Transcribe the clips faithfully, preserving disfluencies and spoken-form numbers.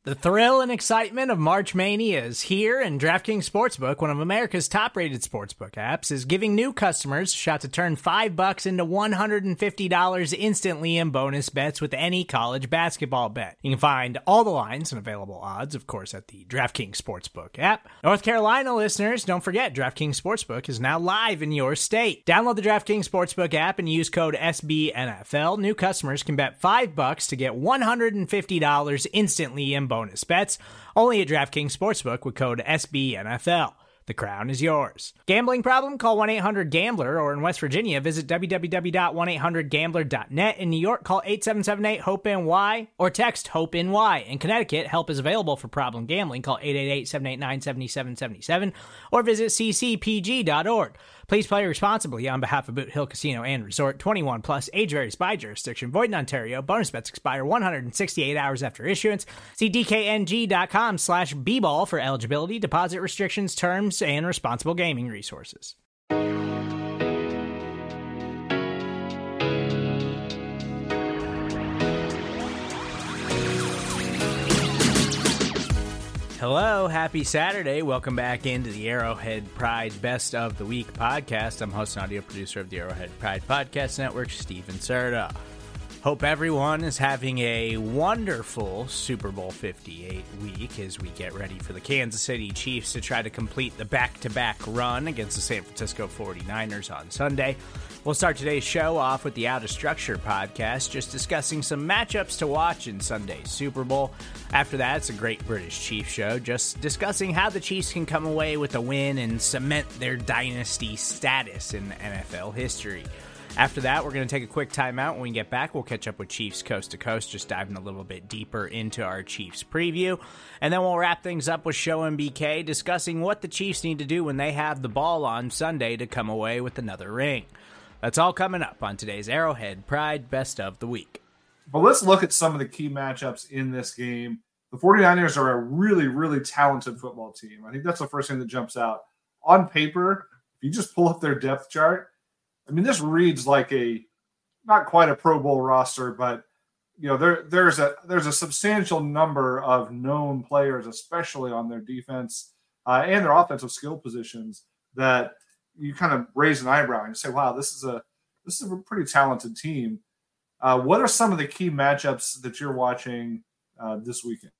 The thrill and excitement of March Mania is here, and DraftKings Sportsbook, one of America's top-rated sportsbook apps, is giving new customers a shot to turn five bucks into one hundred fifty dollars instantly in bonus bets with any college basketball bet. You can find all the lines and available odds, of course, at the DraftKings Sportsbook app. North Carolina listeners, don't forget, DraftKings Sportsbook is now live in your state. Download the DraftKings Sportsbook app and use code S B N F L. New customers can bet five bucks to get one hundred fifty dollars instantly in bonus bets, only at DraftKings Sportsbook with code S B N F L. The crown is yours. Gambling problem? Call one eight hundred gambler, or in West Virginia, visit w w w dot one eight hundred gambler dot net. In New York, call eight seven seven eight hope N Y or text HOPE-NY. In Connecticut, help is available for problem gambling. Call eight eight eight, seven eight nine, seven seven seven seven or visit c c p g dot org. Please play responsibly on behalf of Boot Hill Casino and Resort. twenty-one plus, age varies by jurisdiction. Void in Ontario. Bonus bets expire one hundred sixty-eight hours after issuance. See d k n g dot com slash b ball for eligibility, deposit restrictions, terms, and responsible gaming resources. Hello, happy Saturday. Welcome back into the Arrowhead Pride Best of the Week podcast. I'm host and audio producer of the Arrowhead Pride Podcast Network, Steven Serta. Hope everyone is having a wonderful Super Bowl fifty-eight week as we get ready for the Kansas City Chiefs to try to complete the back-to-back run against the San Francisco forty-niners on Sunday. We'll start today's show off with the Out of Structure podcast, just discussing some matchups to watch in Sunday's Super Bowl. After that, it's a Great British Chiefs show, just discussing how the Chiefs can come away with a win and cement their dynasty status in N F L history. After that, we're going to take a quick timeout. When we get back, we'll catch up with Chiefs Coast to Coast, just diving a little bit deeper into our Chiefs preview. And then we'll wrap things up with Show M B K, discussing what the Chiefs need to do when they have the ball on Sunday to come away with another ring. That's all coming up on today's Arrowhead Pride Best of the Week. But let's look at some of the key matchups in this game. The forty-niners are a really, really talented football team. I think that's the first thing that jumps out. On paper, if you just pull up their depth chart, I mean, this reads like a, not quite a Pro Bowl roster, but you know, there there's a there's a substantial number of known players, especially on their defense uh, and their offensive skill positions, that you kind of raise an eyebrow and you say, "Wow, this is a this is a pretty talented team." Uh, what are some of the key matchups that you're watching uh, this weekend?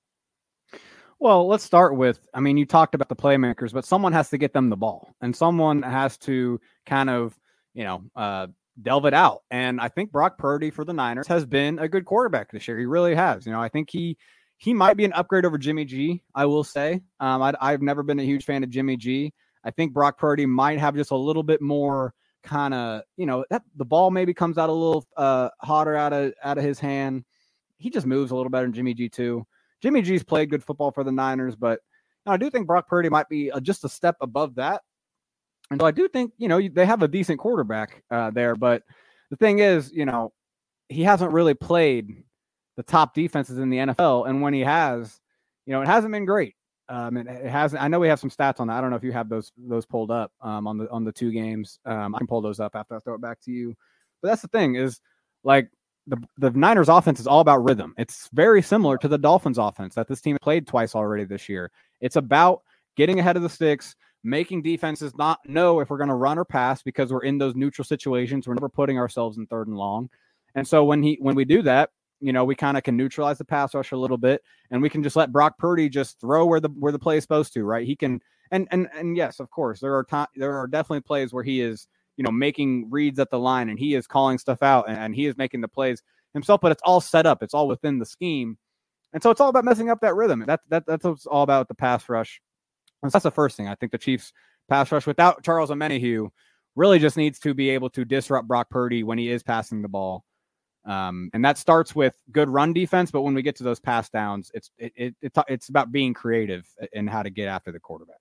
Well, let's start with, I mean, you talked about the playmakers, but someone has to get them the ball, and someone has to kind of, you know, uh, delve it out. And I think Brock Purdy for the Niners has been a good quarterback this year. He really has. You know, I think he he might be an upgrade over Jimmy G, I will say. Um, I, I've never been a huge fan of Jimmy G. I think Brock Purdy might have just a little bit more kind of, you know, that the ball maybe comes out a little uh, hotter out of out of his hand. He just moves a little better than Jimmy G too. Jimmy G's played good football for the Niners, but you know, I do think Brock Purdy might be uh, just a step above that. And so I do think, you know, they have a decent quarterback uh, there. But the thing is, you know, he hasn't really played the top defenses in the N F L. And when he has, you know, it hasn't been great. Um, it, it hasn't. I know we have some stats on that. I don't know if you have those those pulled up um, on the on the two games. Um, I can pull those up after I throw it back to you. But that's the thing is, like, the the Niners offense is all about rhythm. It's very similar to the Dolphins offense that this team played twice already this year. It's about getting ahead of the sticks, making defenses not know if we're going to run or pass because we're in those neutral situations. We're never putting ourselves in third and long. And so when he when we do that, you know, we kind of can neutralize the pass rush a little bit, and we can just let Brock Purdy just throw where the where the play is supposed to, right? He can, and and and yes, of course, there are time there are definitely plays where he is, you know, making reads at the line and he is calling stuff out and, and he is making the plays himself, but it's all set up, it's all within the scheme, and so it's all about messing up that rhythm. That that that's what's all about the pass rush. And so that's the first thing. I think the Chiefs pass rush without Charles Omenihu really just needs to be able to disrupt Brock Purdy when he is passing the ball. Um, and that starts with good run defense, but when we get to those pass downs, it's it, it, it it's about being creative and how to get after the quarterback.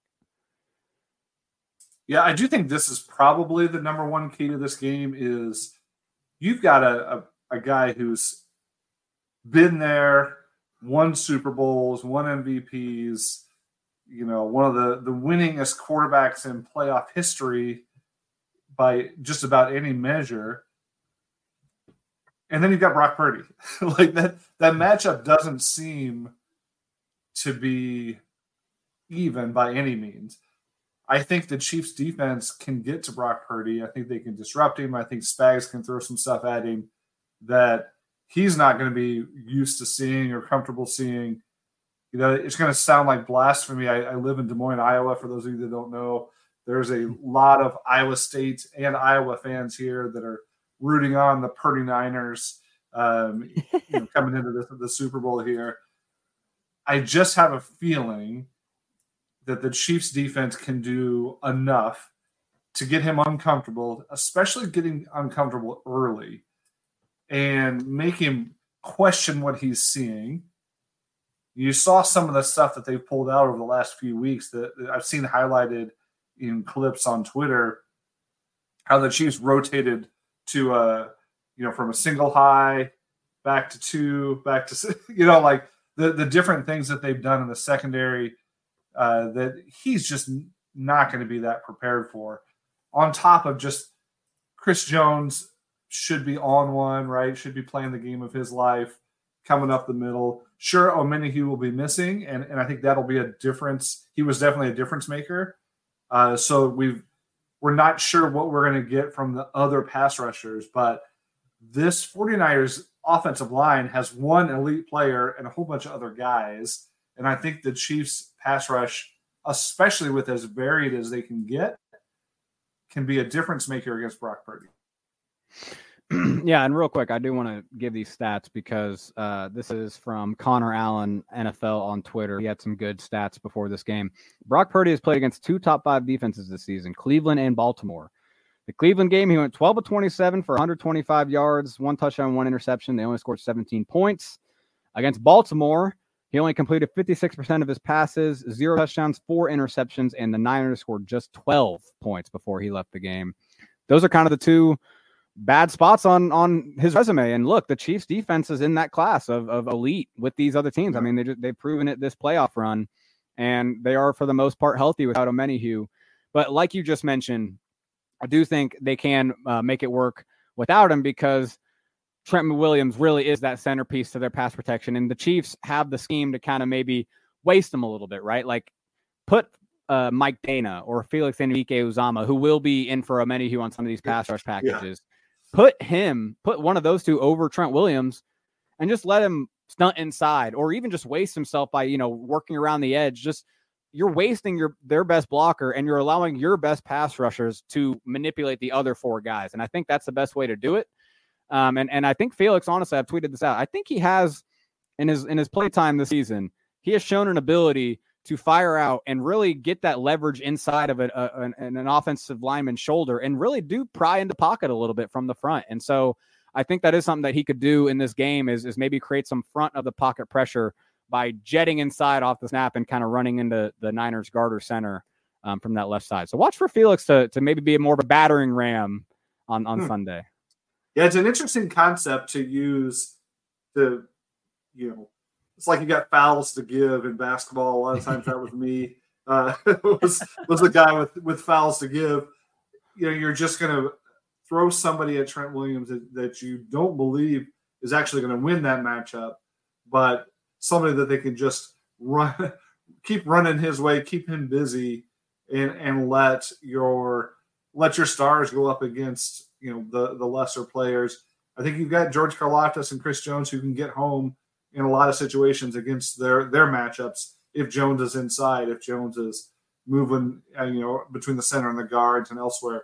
Yeah, I do think this is probably the number one key to this game is you've got a, a, a guy who's been there, won Super Bowls, won M V Ps, you know, one of the, the winningest quarterbacks in playoff history by just about any measure. And then you've got Brock Purdy. Like that, that matchup doesn't seem to be even by any means. I think the Chiefs defense can get to Brock Purdy. I think they can disrupt him. I think Spags can throw some stuff at him that he's not going to be used to seeing or comfortable seeing. You know, it's going to sound like blasphemy. I, I live in Des Moines, Iowa. For those of you that don't know, there's a lot of Iowa State and Iowa fans here that are rooting on the Purdy Niners um, you know, coming into the, the Super Bowl here. I just have a feeling that the Chiefs defense can do enough to get him uncomfortable, especially getting uncomfortable early, and make him question what he's seeing. You saw some of the stuff that they've pulled out over the last few weeks that, that I've seen highlighted in clips on Twitter, how the Chiefs rotated to a, you know, from a single high back to two, back to, you know, like the, the different things that they've done in the secondary uh, that he's just not going to be that prepared for. On top of just Chris Jones should be on one, right? Should be playing the game of his life, coming up the middle. Sure, Omenihu will be missing, and, and I think that'll be a difference. He was definitely a difference maker. Uh, so we've, we're not sure what we're going to get from the other pass rushers, but this 49ers offensive line has one elite player and a whole bunch of other guys. And I think the Chiefs pass rush, especially with as varied as they can get, can be a difference maker against Brock Purdy. Yeah, and real quick, I do want to give these stats because uh, this is from Connor Allen, N F L on Twitter. He had some good stats before this game. Brock Purdy has played against two top five defenses this season, Cleveland and Baltimore. The Cleveland game, he went twelve of twenty-seven for one hundred twenty-five yards, one touchdown, one interception. They only scored seventeen points. Against Baltimore, he only completed fifty-six percent of his passes, zero touchdowns, four interceptions, and the Niners scored just twelve points before he left the game. Those are kind of the two bad spots on on his resume. And look, the Chiefs defense is in that class of, of elite with these other teams. I mean, they just, they've proven it this playoff run, and they are for the most part healthy without Omenihu. But like you just mentioned, I do think they can uh, make it work without him because Trent Williams really is that centerpiece to their pass protection. And the Chiefs have the scheme to kind of maybe waste them a little bit, right? Like put uh, Mike Dana or Felix Enrique-Uzama, who will be in for Omenihu on some of these pass rush packages. Yeah. Put him, put one of those two over Trent Williams and just let him stunt inside or even just waste himself by, you know, working around the edge. Just you're wasting your their best blocker and you're allowing your best pass rushers to manipulate the other four guys. And I think that's the best way to do it. Um, and, and I think Felix, honestly, I've tweeted this out. I think he has in his in his play time this season, he has shown an ability to fire out and really get that leverage inside of a, a, an, an offensive lineman's shoulder and really do pry into pocket a little bit from the front. And so I think that is something that he could do in this game is, is maybe create some front of the pocket pressure by jetting inside off the snap and kind of running into the Niners guard or center um, from that left side. So watch for Felix to, to maybe be more of a battering ram on, on hmm. Sunday. Yeah, it's an interesting concept to use to, you know, it's like you got fouls to give in basketball. A lot of times that was me. Uh, was was the guy with, with fouls to give. You know, you're just going to throw somebody at Trent Williams that, that you don't believe is actually going to win that matchup, but somebody that they can just run, keep running his way, keep him busy, and and let your let your stars go up against, you know, the the lesser players. I think you've got George Karlaftis and Chris Jones who can get home in a lot of situations against their their matchups. If Jones is inside, if Jones is moving, uh, you know, between the center and the guards and elsewhere.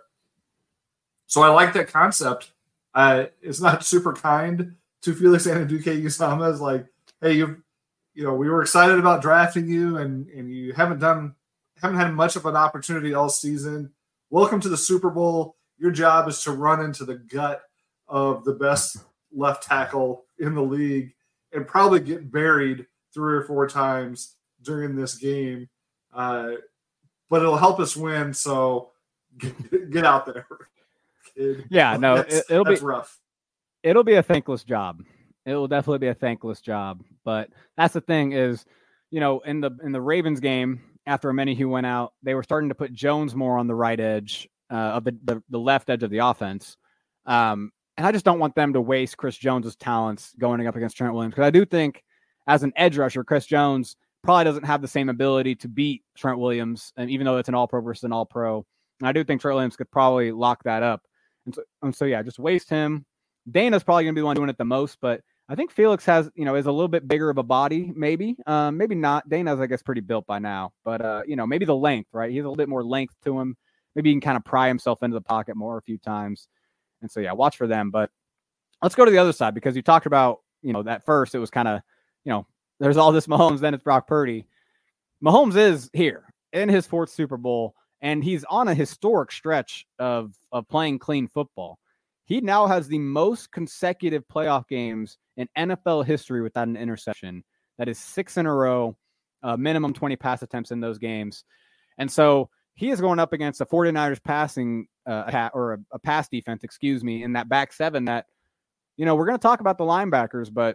So I like that concept. Uh, it's not super kind to Felix Anudike-Uzama. It's like, hey, you, you know, we were excited about drafting you, and and you haven't done, haven't had much of an opportunity all season. Welcome to the Super Bowl. Your job is to run into the gut of the best left tackle in the league and probably get buried three or four times during this game. Uh, but it'll help us win, so get, get out there. Kid. Yeah, no, that's, it, it'll that's be rough. It'll be a thankless job. It will definitely be a thankless job. But that's the thing is, you know, in the in the Ravens game, after Omenihu went out, they were starting to put Jones more on the right edge uh, of the, the, the left edge of the offense. Um, And I just don't want them to waste Chris Jones's talents going up against Trent Williams. Because I do think as an edge rusher, Chris Jones probably doesn't have the same ability to beat Trent Williams, and even though it's an all-pro versus an all-pro. And I do think Trent Williams could probably lock that up. And so, and so yeah, just waste him. Dana's probably going to be the one doing it the most, but I think Felix has, you know, is a little bit bigger of a body, maybe. Um, maybe not. Dana's, I guess, pretty built by now. But, uh, you know, maybe the length, right? He has a little bit more length to him. Maybe he can kind of pry himself into the pocket more a few times. And so, yeah, watch for them. But let's go to the other side, because you talked about, you know, that first it was kind of, you know, there's all this Mahomes, then it's Brock Purdy. Mahomes is here in his fourth Super Bowl, and he's on a historic stretch of, of playing clean football. He now has the most consecutive playoff games in N F L history without an interception. That is six in a row, uh, minimum twenty pass attempts in those games. And so he is going up against the 49ers passing uh, or a, a pass defense, excuse me, in that back seven that, you know, we're going to talk about the linebackers, but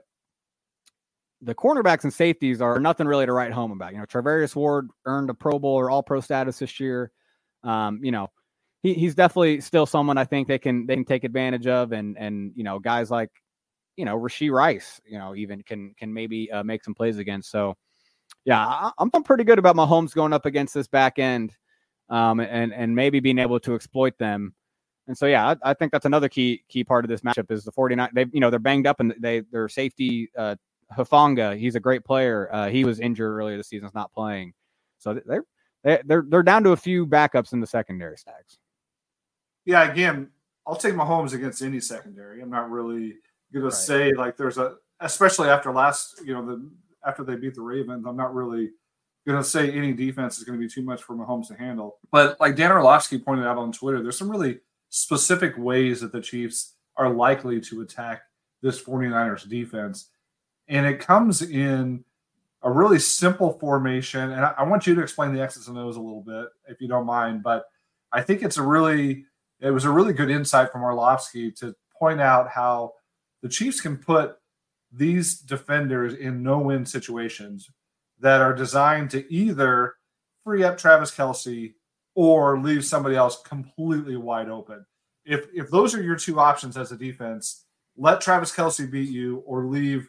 the cornerbacks and safeties are nothing really to write home about. You know, Charvarius Ward earned a Pro Bowl or All-Pro status this year. Um, you know, He, he's definitely still someone I think they can they can take advantage of, and and you know guys like you know Rashee Rice, you know even can can maybe uh, make some plays against. So yeah, I, I'm I'm pretty good about Mahomes going up against this back end, um, and and maybe being able to exploit them. And so yeah, I, I think that's another key key part of this matchup is the 49. They you know they're banged up, and they their safety uh, Hufanga, he's a great player. Uh, he was injured earlier this season, is not playing, so they're they're they're down to a few backups in the secondary stacks. Yeah, again, I'll take Mahomes against any secondary. I'm not really going Right. to say like there's a, especially after last, you know, the after they beat the Ravens, I'm not really going to say any defense is going to be too much for Mahomes to handle. But like Dan Orlovsky pointed out on Twitter, there's some really specific ways that the Chiefs are likely to attack this 49ers defense. And it comes in a really simple formation. And I, I want you to explain the X's and O's a little bit, if you don't mind. But I think it's a really – it was a really good insight from Orlovsky to point out how the Chiefs can put these defenders in no-win situations that are designed to either free up Travis Kelce or leave somebody else completely wide open. If if those are your two options as a defense, let Travis Kelce beat you or leave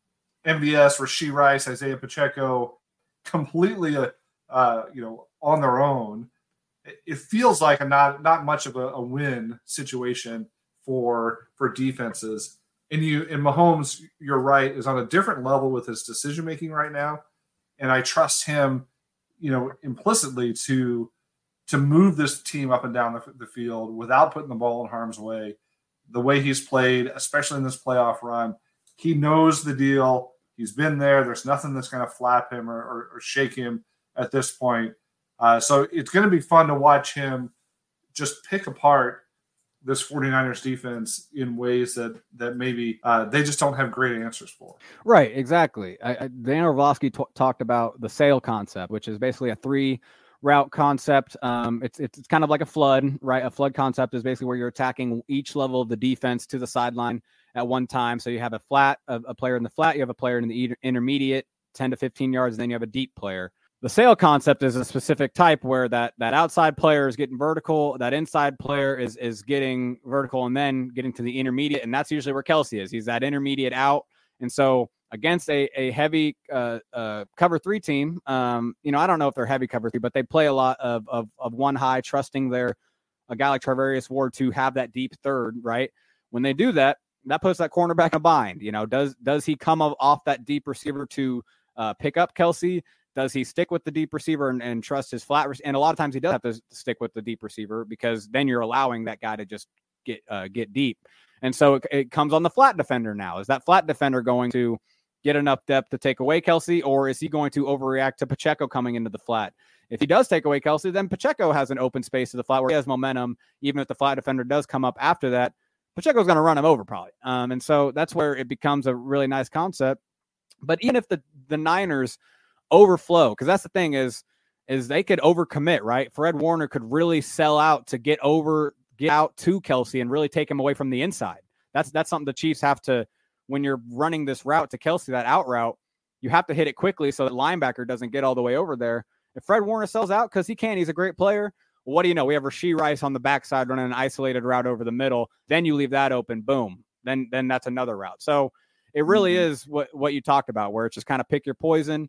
M V S, Rashee Rice, Isaiah Pacheco completely uh, uh, you know, on their own. It feels like a not not much of a, a win situation for for defenses. And you and Mahomes, you're right, is on a different level with his decision making right now. And I trust him, you know, implicitly to to move this team up and down the, the field without putting the ball in harm's way. The way he's played, especially in this playoff run, he knows the deal. He's been there. There's nothing that's going to flap him or, or, or shake him at this point. Uh, so it's going to be fun to watch him just pick apart this 49ers defense in ways that that maybe uh, they just don't have great answers for. Right, exactly. I, I, Dan Orlovsky t- talked about the sail concept, which is basically a three route concept. Um, it's, it's it's kind of like a flood, right? A flood concept is basically where you're attacking each level of the defense to the sideline at one time. So you have a flat, a, a player in the flat, you have a player in the intermediate, ten to fifteen yards, and then you have a deep player. The sail concept is a specific type where that that outside player is getting vertical, that inside player is is getting vertical and then getting to the intermediate, and that's usually where Kelce is. He's that intermediate out, and so against a a heavy uh, uh, cover three team, um, you know, I don't know if they're heavy cover three, but they play a lot of of of one high, trusting their a guy like Charvarius Ward to have that deep third, right? When they do that, that puts that cornerback in a bind. You know, does does he come off that deep receiver to uh, pick up Kelce? Does he stick with the deep receiver and, and trust his flat? Re- and a lot of times he does have to stick with the deep receiver because then you're allowing that guy to just get uh, get deep. And so it, it comes on the flat defender now. Is that flat defender going to get enough depth to take away Kelce, or is he going to overreact to Pacheco coming into the flat? If he does take away Kelce, then Pacheco has an open space to the flat where he has momentum. Even if the flat defender does come up after that, Pacheco's going to run him over probably. Um, and so that's where it becomes a really nice concept. But even if the, the Niners overflow, because that's the thing is, is they could overcommit, right? Fred Warner could really sell out to get over, get out to Kelce and really take him away from the inside. That's that's something the Chiefs have to, when you're running this route to Kelce, that out route, you have to hit it quickly so that linebacker doesn't get all the way over there. If Fred Warner sells out, because he can, he's a great player. Well, what do you know? We have Rashee Rice on the backside running an isolated route over the middle. Then you leave that open, boom. Then then that's another route. So it really mm-hmm. is what, what you talked about, where it's just kind of pick your poison.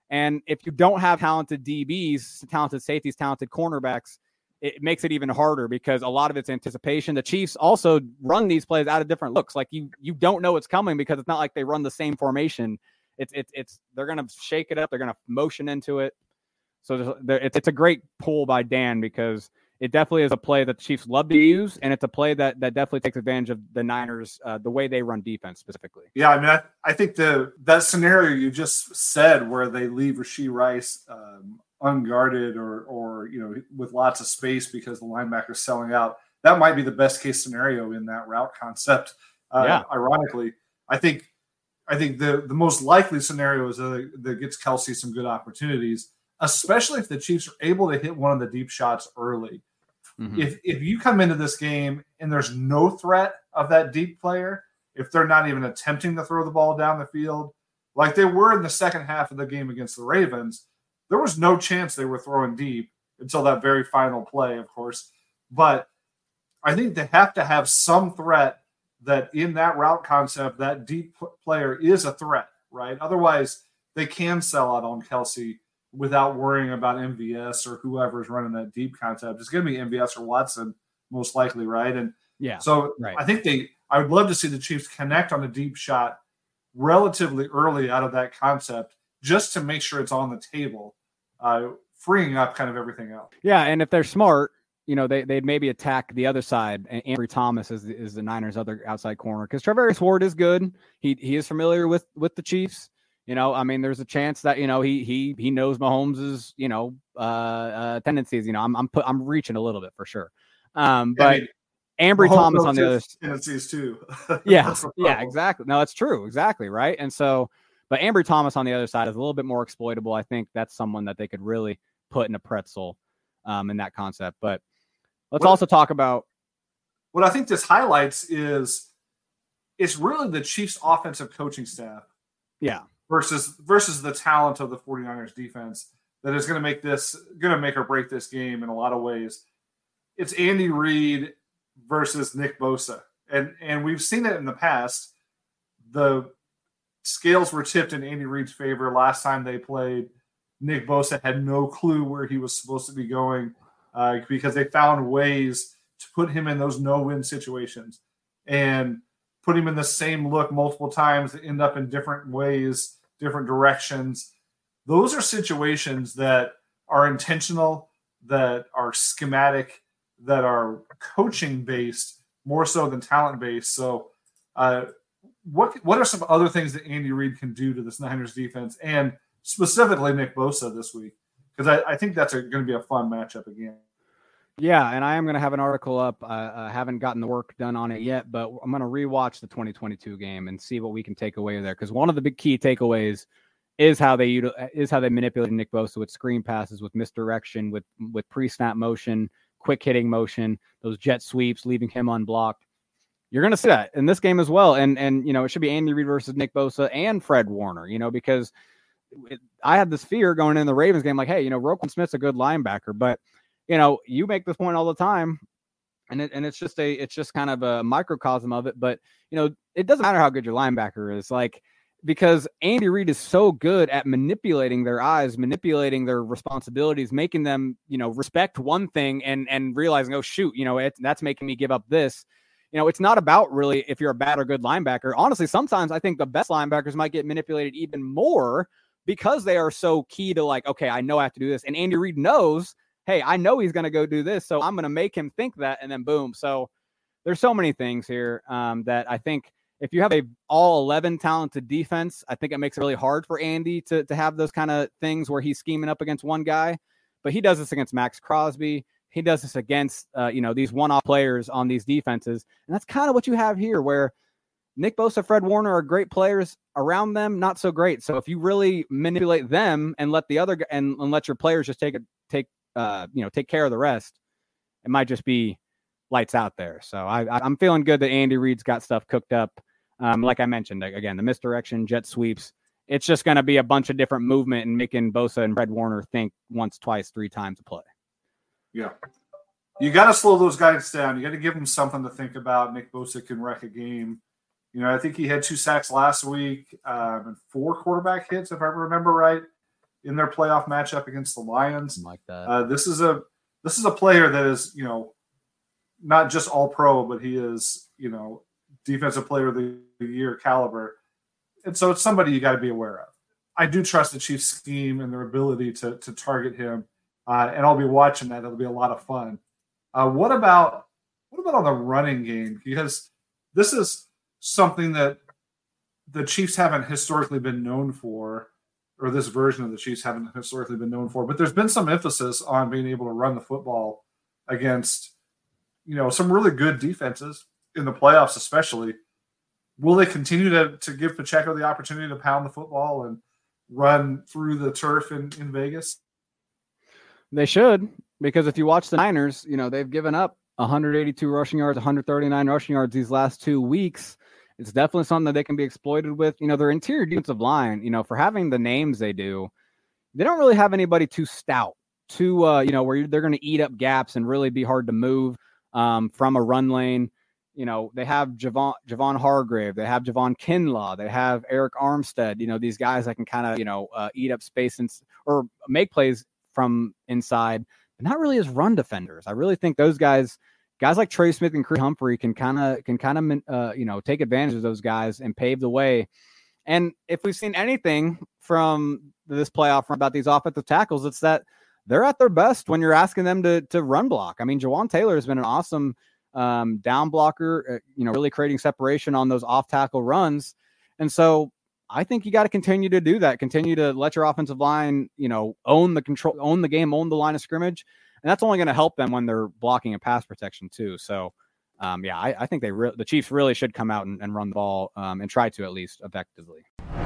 And if you don't have talented D Bs, talented safeties, talented cornerbacks, it makes it even harder because a lot of it's anticipation. The Chiefs also run these plays out of different looks. Like you, you don't know what's coming because it's not like they run the same formation. It's, it's, it's, they're going to shake it up. They're going to motion into it. So it's, it's a great pull by Dan because it definitely is a play that the Chiefs love to use, and it's a play that that definitely takes advantage of the Niners, uh, the way they run defense specifically. Yeah, I mean, I, I think the that scenario you just said where they leave Rashee Rice um, unguarded or or you know with lots of space because the linebacker's selling out, that might be the best case scenario in that route concept. Uh, yeah. Ironically, I think I think the the most likely scenario is that, that gets Kelsey some good opportunities, especially if the Chiefs are able to hit one of the deep shots early. Mm-hmm. If if you come into this game and there's no threat of that deep player, if they're not even attempting to throw the ball down the field, like they were in the second half of the game against the Ravens, there was no chance they were throwing deep until that very final play, of course. But I think they have to have some threat that in that route concept, that deep player is a threat, right? Otherwise, they can sell out on Kelsey without worrying about M V S or whoever's running that deep concept. It's going to be M V S or Watson, most likely, right? And yeah, so right. I think they – I would love to see the Chiefs connect on a deep shot relatively early out of that concept just to make sure it's on the table, uh, freeing up kind of everything else. Yeah, and if they're smart, you know, they, they'd maybe attack the other side. And Ambry Thomas is, is the Niners' other outside corner because Travarius Ward is good. He he is familiar with, with the Chiefs. You know, I mean, there's a chance that, you know, he he he knows Mahomes's, you know, uh, uh, tendencies. You know, I'm I'm put, I'm reaching a little bit for sure. Um, but yeah, I mean, Ambry Thomas on the other tendencies too. yeah, yeah, exactly. No, that's true, exactly, right. And so, but Ambry Thomas on the other side is a little bit more exploitable. I think that's someone that they could really put in a pretzel um, in that concept. But let's what, also talk about what I think this highlights is it's really the Chiefs' offensive coaching staff. Yeah. Versus versus the talent of the 49ers defense that is going to make this going to make or break this game in a lot of ways. It's Andy Reid versus Nick Bosa, and and we've seen it in the past. The scales were tipped in Andy Reid's favor last time they played. Nick Bosa had no clue where he was supposed to be going uh, because they found ways to put him in those no-win situations and put him in the same look multiple times that end up in different ways, different directions. Those are situations that are intentional, that are schematic, that are coaching based more so than talent based. So uh, what, what are some other things that Andy Reid can do to this Niners defense and specifically Nick Bosa this week? Because I, I think that's going to be a fun matchup again. Yeah, and I am going to have an article up. Uh, I haven't gotten the work done on it yet, but I'm going to rewatch the twenty twenty-two game and see what we can take away there. Because one of the big key takeaways is how they is how they manipulated Nick Bosa with screen passes, with misdirection, with with pre-snap motion, quick hitting motion, those jet sweeps, leaving him unblocked. You're going to see that in this game as well. And and you know it should be Andy Reid versus Nick Bosa and Fred Warner. You know because it, I had this fear going in the Ravens game, like, hey, you know Roquan Smith's a good linebacker, but you know, you make this point all the time, and it, and it's just a it's just kind of a microcosm of it. But you know, it doesn't matter how good your linebacker is, like because Andy Reid is so good at manipulating their eyes, manipulating their responsibilities, making them you know respect one thing and and realizing, oh shoot, you know, it, that's making me give up this. You know, it's not about really if you're a bad or good linebacker. Honestly, sometimes I think the best linebackers might get manipulated even more because they are so key to like, okay, I know I have to do this, and Andy Reid knows. Hey, I know he's going to go do this, so I'm going to make him think that, and then boom. So there's so many things here um, that I think if you have a all eleven talented defense, I think it makes it really hard for Andy to, to have those kind of things where he's scheming up against one guy. But he does this against Max Crosby. He does this against, uh, you know, these one-off players on these defenses. And that's kind of what you have here where Nick Bosa, Fred Warner are great players around them, not so great. So if you really manipulate them and let the other and, and let your players just take a take Uh, you know, take care of the rest, it might just be lights out there. So I, I'm feeling good that Andy Reid's got stuff cooked up. Um, like I mentioned, again, the misdirection, jet sweeps. It's just going to be a bunch of different movement and making Bosa and Fred Warner think once, twice, three times a play. Yeah. You got to slow those guys down. You got to give them something to think about. Nick Bosa can wreck a game. You know, I think he had two sacks last week um, and four quarterback hits, if I remember right. in their playoff matchup against the Lions. Like that. Uh, this is a this is a player that is, you know, not just all pro, but he is, you know, defensive player of the year caliber. And so it's somebody you got to be aware of. I do trust the Chiefs scheme and their ability to to target him. Uh, and I'll be watching that. It'll be a lot of fun. Uh, what about what about on the running game? Because this is something that the Chiefs haven't historically been known for, or this version of the Chiefs haven't historically been known for. But there's been some emphasis on being able to run the football against, you know, some really good defenses in the playoffs, especially. Will they continue to to give Pacheco the opportunity to pound the football and run through the turf in, in Vegas? They should, because if you watch the Niners, you know, they've given up one hundred eighty-two rushing yards, one hundred thirty-nine rushing yards these last two weeks. It's definitely something that they can be exploited with. You know, their interior defensive line, you know, for having the names they do, they don't really have anybody too stout, too, uh, you know, where they're going to eat up gaps and really be hard to move um, from a run lane. You know, they have Javon, Javon Hargrave, they have Javon Kinlaw, they have Eric Armstead, you know, these guys that can kind of, you know, uh, eat up space and, or make plays from inside, but not really as run defenders. I really think those guys, guys like Trey Smith and Creed Humphrey can kind of, can kind of, uh, you know, take advantage of those guys and pave the way. And if we've seen anything from this playoff about these offensive tackles, it's that they're at their best when you're asking them to, to run block. I mean, Jawan Taylor has been an awesome um, down blocker, uh, you know, really creating separation on those off tackle runs. And so I think you got to continue to do that, continue to let your offensive line, you know, own the control, own the game, own the line of scrimmage. And that's only going to help them when they're blocking and pass protection too. So um, yeah, I, I think they re- the Chiefs really should come out and, and run the ball um, and try to at least effectively.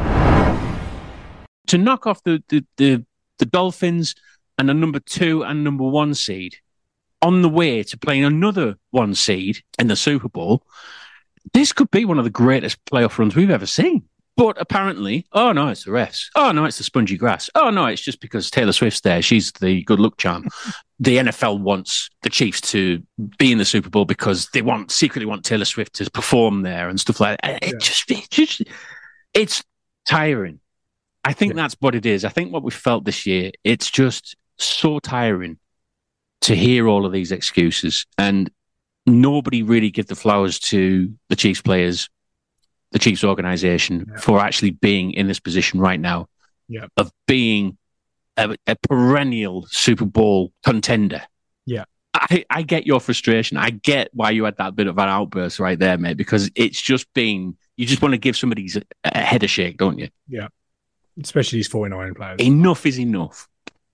To knock off the, the, the, the Dolphins and a number two and number one seed on the way to playing another one seed in the Super Bowl, this could be one of the greatest playoff runs we've ever seen. But apparently, oh no, it's the refs. Oh no, it's the spongy grass. Oh no, it's just because Taylor Swift's there. She's the good luck charm. The N F L wants the Chiefs to be in the Super Bowl because they want secretly want Taylor Swift to perform there and stuff like that. It yeah. just, it just, it's tiring. I think yeah. that's what it is. I think what we felt this year, it's just so tiring to hear all of these excuses, and nobody really give the flowers to the Chiefs players, the Chiefs organization yeah. for actually being in this position right now yeah. of being a, a perennial Super Bowl contender. Yeah. I, I get your frustration. I get why you had that bit of an outburst right there, mate, because it's just been, you just want to give somebody a head a shake, don't you? Yeah. Especially these forty-nine players. Enough is enough.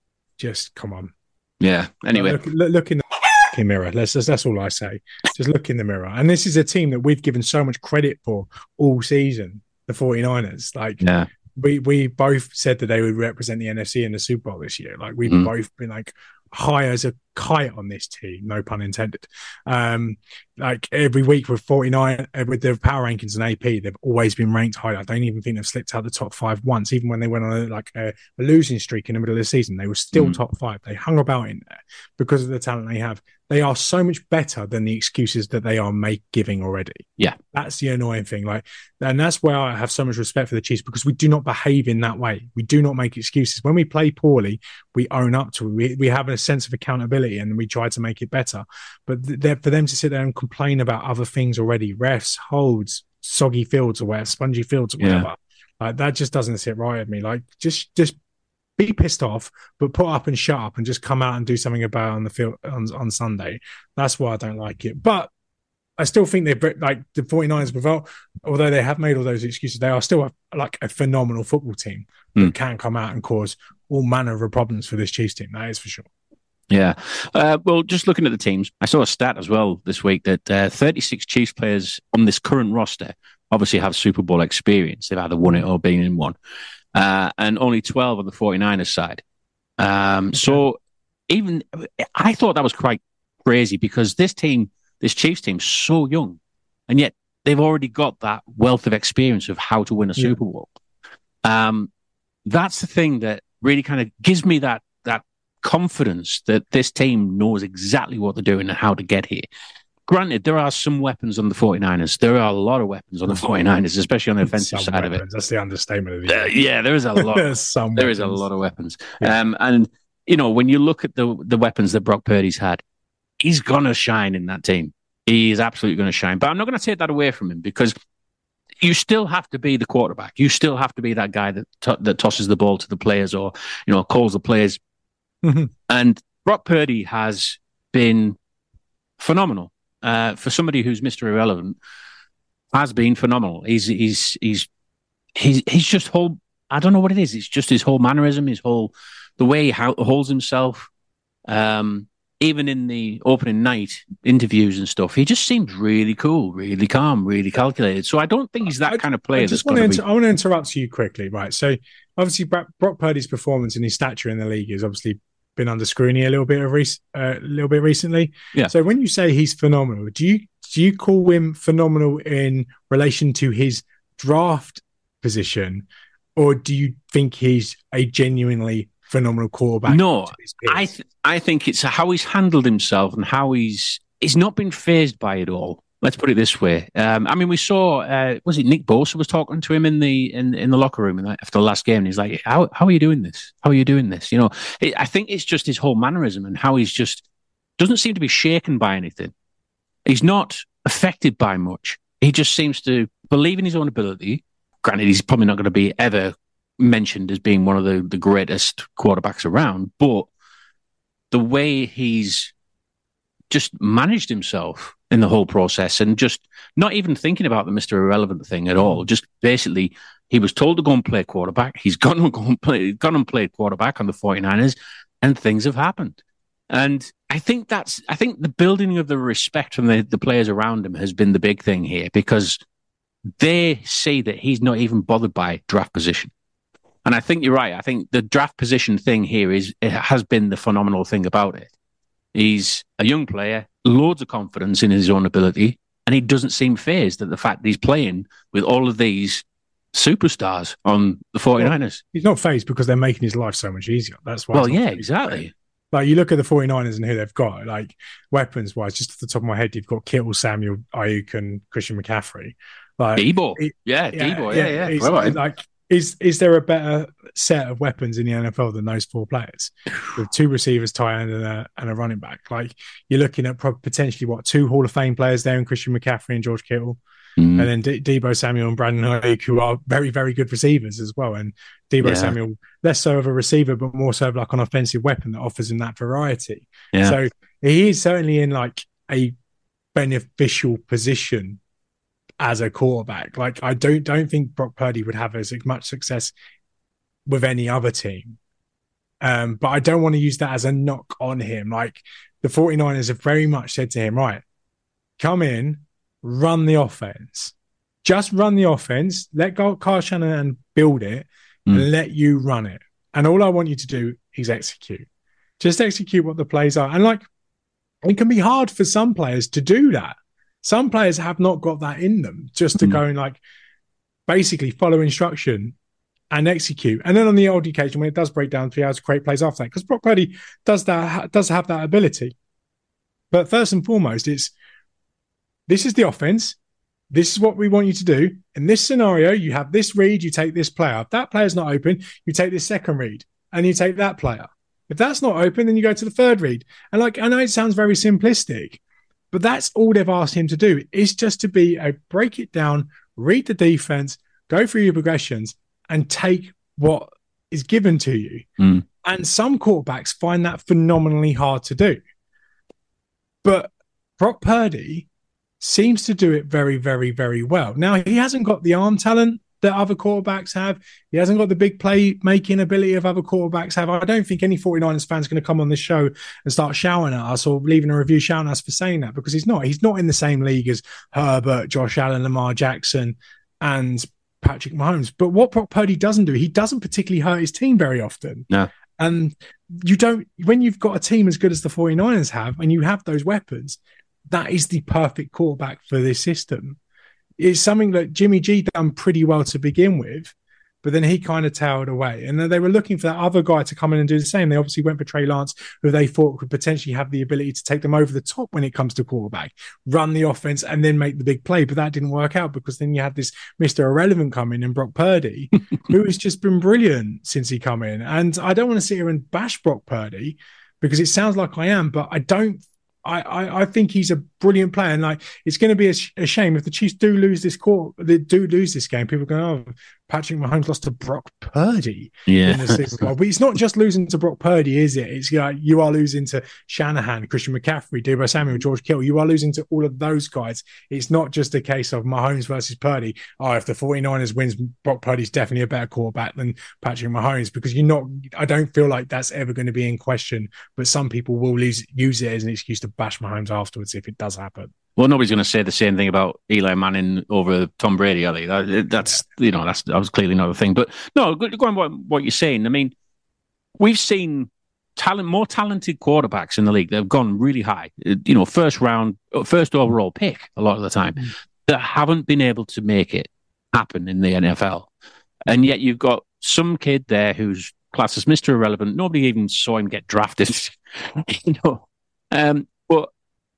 Just come on. Yeah. Anyway. Look, look, look in the mirror. Let's, that's, that's all I say. Just look in the mirror. And this is a team that we've given so much credit for all season, the forty-niners. Like, yeah. we, we both said that they would represent the N F C in the Super Bowl this year. Like, we've mm. both been like high as a kite on this team, no pun intended. Um, like every week with forty-nine, with their power rankings and A P, they've always been ranked high. I don't even think they've slipped out the top five once, even when they went on a, like a, a losing streak in the middle of the season. They were still mm. top five. They hung about in there because of the talent they have. They are so much better than the excuses that they are make giving already. Yeah. That's the annoying thing. Like, and that's why I have so much respect for the Chiefs, because we do not behave in that way. We do not make excuses. When we play poorly, we own up to it. We, we have a sense of accountability and we try to make it better. But th- for them to sit there and complain about other things already, refs, holds, soggy fields or whatever, spongy fields or whatever, yeah. like that just doesn't sit right with me. Like, just, just, be pissed off, but put up and shut up and just come out and do something about it on the field on, on Sunday. That's why I don't like it. But I still think they've, like, the forty-niners, without, although they have made all those excuses, they are still a, like a phenomenal football team that mm. can come out and cause all manner of problems for this Chiefs team. That is for sure. Yeah. Uh, well, just looking at the teams, I saw a stat as well this week that uh, thirty-six Chiefs players on this current roster obviously have Super Bowl experience. They've either won it or been in one. Uh, and only twelve on the forty-niners side. Um, okay. So even I thought that was quite crazy because this team, this Chiefs team, is so young, and yet they've already got that wealth of experience of how to win a yeah. Super Bowl. Um, that's the thing that really kind of gives me that that confidence that this team knows exactly what they're doing and how to get here. granted, there are some weapons on the 49ers. There are a lot of weapons on the 49ers, especially on the offensive Some side weapons. of it. That's the understatement of the year. Uh, yeah, there is a lot. There's some there is a weapons. lot of weapons. Yeah. Um, and, you know, when you look at the, the weapons that Brock Purdy's had, he's going to shine in that team. He is absolutely going to shine. But I'm not going to take that away from him because you still have to be the quarterback. You still have to be that guy that to- that tosses the ball to the players or, you know, calls the plays. Mm-hmm. And Brock Purdy has been phenomenal. Uh, for somebody who's Mister Irrelevant, has been phenomenal. He's he's he's he's he's just whole. I don't know what it is. It's just his whole mannerism, his whole the way he holds himself. Um, even in the opening night interviews and stuff, he just seems really cool, really calm, really calculated. So I don't think he's that I, kind of player. I just that's want to. be... Inter- I want to interrupt you quickly, right? So obviously, Brock, Brock Purdy's performance and his stature in the league has obviously been under scrutiny a little bit of rec- uh, a little bit recently. Yeah. So when you say he's phenomenal, do you do you call him phenomenal in relation to his draft position, or do you think he's a genuinely phenomenal quarterback? No, I th- I think it's how he's handled himself and how he's he's not been phased by it all. Let's put it this way. Um, I mean, we saw uh, was it Nick Bosa was talking to him in the in, in the locker room after the last game, and he's like, "How how are you doing this? How are you doing this?" You know, it, I think it's just his whole mannerism and how he's just doesn't seem to be shaken by anything. He's not affected by much. He just seems to believe in his own ability. Granted, he's probably not going to be ever mentioned as being one of the, the greatest quarterbacks around, but the way he's just managed himself in the whole process and just not even thinking about the Mister Irrelevant thing at all. Just basically, he was told to go and play quarterback. He's gone and, gone and, play, gone and played quarterback on the 49ers, and things have happened. And I think that's, I think the building of the respect from the, the players around him has been the big thing here because they see that he's not even bothered by draft position. And I think you're right. I think the draft position thing here is, it has been the phenomenal thing about it. He's a young player, loads of confidence in his own ability, and he doesn't seem fazed at the fact that he's playing with all of these superstars on the 49ers. Well, he's not fazed because they're making his life so much easier. That's why. Well, yeah, exactly. Like, you look at the 49ers and who they've got, like, weapons-wise, just off the top of my head, you've got Kittle, Samuel, Ayuk, and Christian McCaffrey. Like, Debo. Yeah, yeah, Debo. Yeah, yeah. yeah. Well, like, is is there a better set of weapons in the N F L than those four players? With two receivers, tight end, and a, and a running back. Like, you're looking at potentially, what, two Hall of Fame players there in Christian McCaffrey and George Kittle. Mm. And then D- Debo Samuel and Brandon Ayuk, who are very, very good receivers as well. And Debo yeah. Samuel, less so of a receiver, but more so of like an offensive weapon that offers him that variety. Yeah. So he is certainly in like a beneficial position as a quarterback. Like, I don't don't think Brock Purdy would have as much success with any other team. Um, but I don't want to use that as a knock on him. Like, the 49ers have very much said to him, right, come in, run the offense. Just run the offense. Let go Kyle Shanahan build it mm. and let you run it. And all I want you to do is execute. Just execute what the plays are. And like, it can be hard for some players to do that. Some players have not got that in them just to mm. go and like basically follow instruction and execute. And then on the odd occasion, when it does break down, to be able to create plays after that, because Brock Purdy does that, does have that ability. But first and foremost, it's this is the offense. This is what we want you to do. In this scenario, you have this read, you take this player. If that player's not open, you take this second read and you take that player. If that's not open, then you go to the third read. And like, I know it sounds very simplistic, but that's all they've asked him to do, is just to be a break it down, read the defense, go through your progressions, and take what is given to you. Mm. And some quarterbacks find that phenomenally hard to do. But Brock Purdy seems to do it very, very, very well. Now, he hasn't got the arm talent that other quarterbacks have. He hasn't got the big play-making ability of other quarterbacks have. I don't think any 49ers fans going to come on this show and start shouting at us or leaving a review shouting at us for saying that, because he's not. He's not in the same league as Herbert, Josh Allen, Lamar Jackson, and Patrick Mahomes. But what Brock Purdy doesn't do, he doesn't particularly hurt his team very often. No. And you don't, when you've got a team as good as the 49ers have, and you have those weapons, that is the perfect quarterback for this system. It's something that Jimmy G done pretty well to begin with, but then he kind of towered away. And then they were looking for that other guy to come in and do the same. They obviously went for Trey Lance, who they thought could potentially have the ability to take them over the top when it comes to quarterback, run the offense, and then make the big play. But that didn't work out because then you had this Mister Irrelevant come in and Brock Purdy, who has just been brilliant since he come in. And I don't want to sit here and bash Brock Purdy because it sounds like I am, but I don't. I, I, I think he's a brilliant player, and like it's going to be a, sh- a shame if the Chiefs do lose this court. They do lose this game. People are going, "Oh, Patrick Mahomes lost to Brock Purdy." Yeah, in the Super Bowl. But it's not just losing to Brock Purdy, is it? It's like you are losing to Shanahan, Christian McCaffrey, Deebo Samuel, George Kittle. You are losing to all of those guys. It's not just a case of Mahomes versus Purdy. Oh, if the 49ers wins, Brock Purdy's definitely a better quarterback than Patrick Mahomes, because you're not. I don't feel like that's ever going to be in question. But some people will use use it as an excuse to bash Mahomes afterwards if it does happen. Well, nobody's going to say the same thing about Eli Manning over Tom Brady, are they? That, that's yeah. you know that's that was clearly not a thing. But no, going what what you're saying. I mean, we've seen talent, more talented quarterbacks in the league that have gone really high. You know, first round, first overall pick a lot of the time mm. that haven't been able to make it happen in the N F L, and yet you've got some kid there who's classed as Mister Irrelevant. Nobody even saw him get drafted. you know, um, but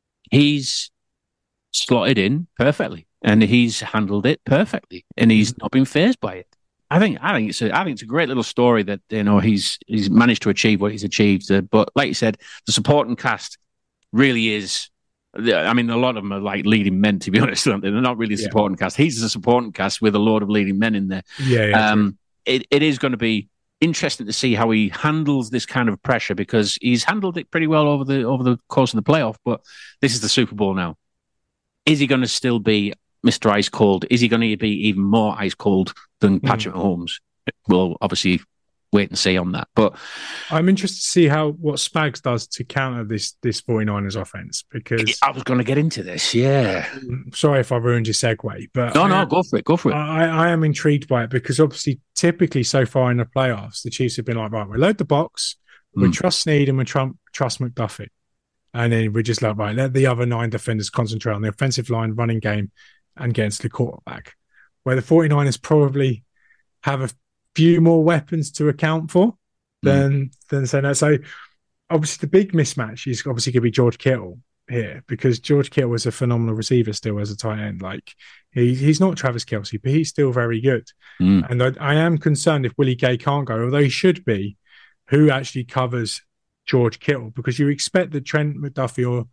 he's slotted in perfectly, and he's handled it perfectly, and he's not been fazed by it. I think I think it's a, I think it's a great little story that you know he's he's managed to achieve what he's achieved. Uh, but like you said, the supporting cast really is. I mean, a lot of them are like leading men, to be honest. They're not really a supporting yeah. cast. He's a supporting cast with a load of leading men in there. Yeah, yeah um, it it is going to be interesting to see how he handles this kind of pressure, because he's handled it pretty well over the over the course of the playoff. But this is the Super Bowl now. Is he going to still be Mister Ice Cold? Is he going to be even more ice cold than Patrick mm. Mahomes? We'll obviously wait and see on that. But I'm interested to see how what Spags does to counter this this 49ers offense, because I was going to get into this. Yeah, sorry if I ruined your segue, but no, I, no, go for it, go for it. I, I am intrigued by it because obviously, typically so far in the playoffs, the Chiefs have been like, right, we load the box, we mm. trust Snead and we Trump, trust McDuffie. And then we're just like, right, let the other nine defenders concentrate on the offensive line, running game, and against the quarterback. Where the 49ers probably have a few more weapons to account for than mm. than saying that. So obviously the big mismatch is obviously going to be George Kittle here, because George Kittle is a phenomenal receiver still as a tight end. Like he, he's not Travis Kelce, but he's still very good. Mm. And I, I am concerned if Willie Gay can't go, although he should be, who actually covers George Kittle, because you expect that Trent McDuffie or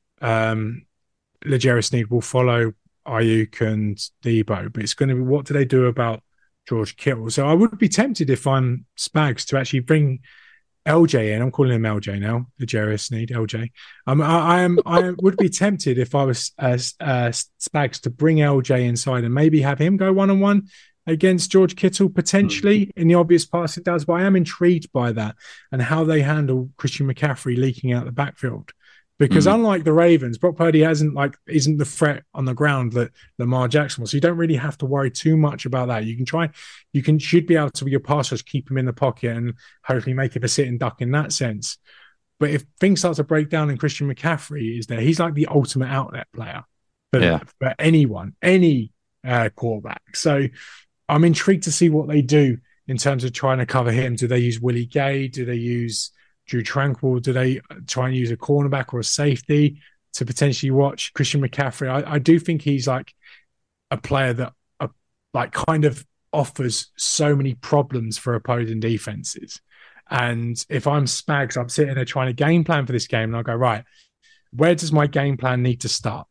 um, L'Jarius Sneed will follow Ayuk and Debo, but it's going to be, what do they do about George Kittle? So I would be tempted, if I'm Spags, to actually bring L J in. I'm calling him L J now, L'Jarius Sneed, L J. Um, I, I am. I would be tempted if I was uh, uh, Spags to bring L J inside and maybe have him go one on one against George Kittle, potentially in the obvious passing downs. But I am intrigued by that and how they handle Christian McCaffrey leaking out the backfield. Because mm. unlike the Ravens, Brock Purdy hasn't like isn't the threat on the ground that Lamar Jackson was. So you don't really have to worry too much about that. You can try, you can should be able to, with your pass rush, keep him in the pocket and hopefully make it a sit and duck in that sense. But if things start to break down and Christian McCaffrey is there, he's like the ultimate outlet player for, yeah. for anyone, any uh, quarterback. So I'm intrigued to see what they do in terms of trying to cover him. Do they use Willie Gay? Do they use Drew Tranquil? Do they try and use a cornerback or a safety to potentially watch Christian McCaffrey? I, I do think he's like a player that uh, like kind of offers so many problems for opposing defenses. And if I'm Spags, I'm sitting there trying to game plan for this game, and I go, right, where does my game plan need to start?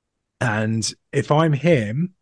And if I'm him,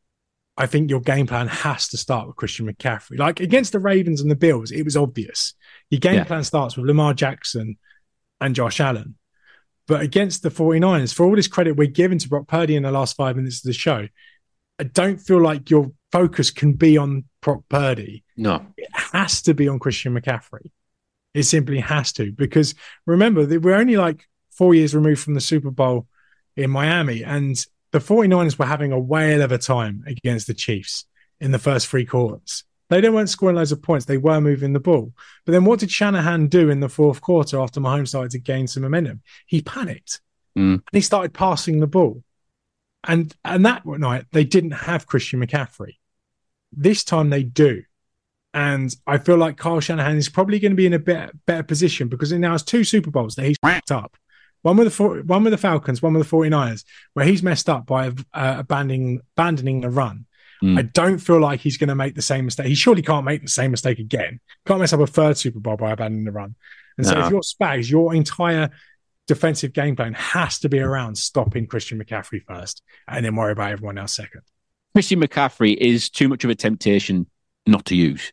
I think your game plan has to start with Christian McCaffrey. Like against the Ravens and the Bills, it was obvious. Your game yeah. plan starts with Lamar Jackson and Josh Allen. But against the 49ers, for all this credit we're giving to Brock Purdy in the last five minutes of the show, I don't feel like your focus can be on Brock Purdy. No. It has to be on Christian McCaffrey. It simply has to. Because remember, we're only like four years removed from the Super Bowl in Miami, and the 49ers were having a whale of a time against the Chiefs in the first three quarters. They weren't scoring loads of points. They were moving the ball. But then what did Shanahan do in the fourth quarter after Mahomes started to gain some momentum? He panicked. Mm. And he started passing the ball. And, and that night, they didn't have Christian McCaffrey. This time they do. And I feel like Kyle Shanahan is probably going to be in a better, better position because he now has two Super Bowls that he's f***ed up. One with the one with the Falcons, one with the 49ers, where he's messed up by uh, abandoning, abandoning the run. Mm. I don't feel like he's going to make the same mistake. He surely can't make the same mistake again. Can't mess up a third Super Bowl by abandoning the run. And no. so if you're Spags, your entire defensive game plan has to be around stopping Christian McCaffrey first and then worry about everyone else second. Christian McCaffrey is too much of a temptation not to use.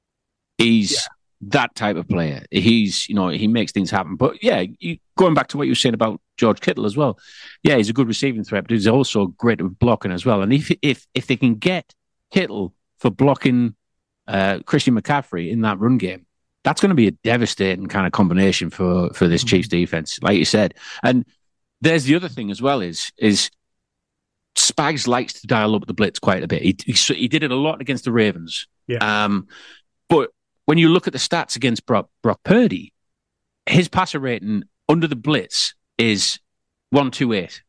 He's yeah. that type of player. He's, you know, he makes things happen. But yeah, you, going back to what you were saying about George Kittle as well. Yeah, he's a good receiving threat, but he's also great at blocking as well. And if if if they can get Kittle for blocking uh, Christian McCaffrey in that run game, that's going to be a devastating kind of combination for for this mm-hmm. Chiefs defense, like you said. And there's the other thing as well is is Spags likes to dial up the blitz quite a bit. He he, he did it a lot against the Ravens. Yeah. Um, but when you look at the stats against Brock, Brock Purdy, his passer rating under the blitz is one twenty-eight.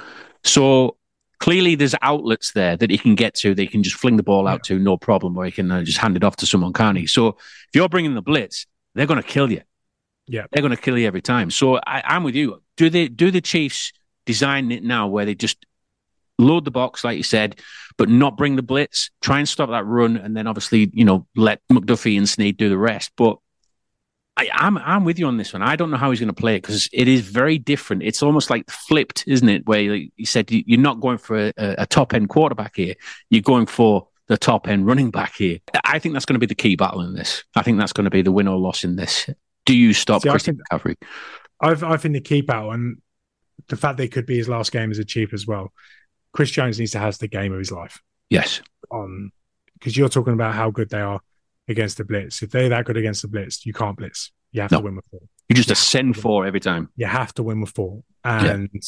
So clearly there's outlets there that he can get to, that he can just fling the ball out yeah. to, no problem, or he can uh, just hand it off to someone, can't he? So if you're bringing the blitz, they're going to kill you. Yeah, they're going to kill you every time. So I, I'm with you. Do they? Do the Chiefs design it now where they just load the box, like you said, but not bring the blitz, try and stop that run, and then obviously, you know, let McDuffie and Snead do the rest. But I, I'm I'm with you on this one. I don't know how he's going to play it because it is very different. It's almost like flipped, isn't it? Where you said you're not going for a, a top-end quarterback here. You're going for the top-end running back here. I think that's going to be the key battle in this. I think that's going to be the win or loss in this. Do you stop See, Christian McCaffrey? I've, I think the key battle, and the fact that it could be his last game as a Chief as well, Chris Jones needs to have the game of his life. Yes. Um, because you're talking about how good they are against the blitz. If they're that good against the blitz, you can't blitz. You have no. to win with four. You just ascend four every time. You have to win with four. And yeah.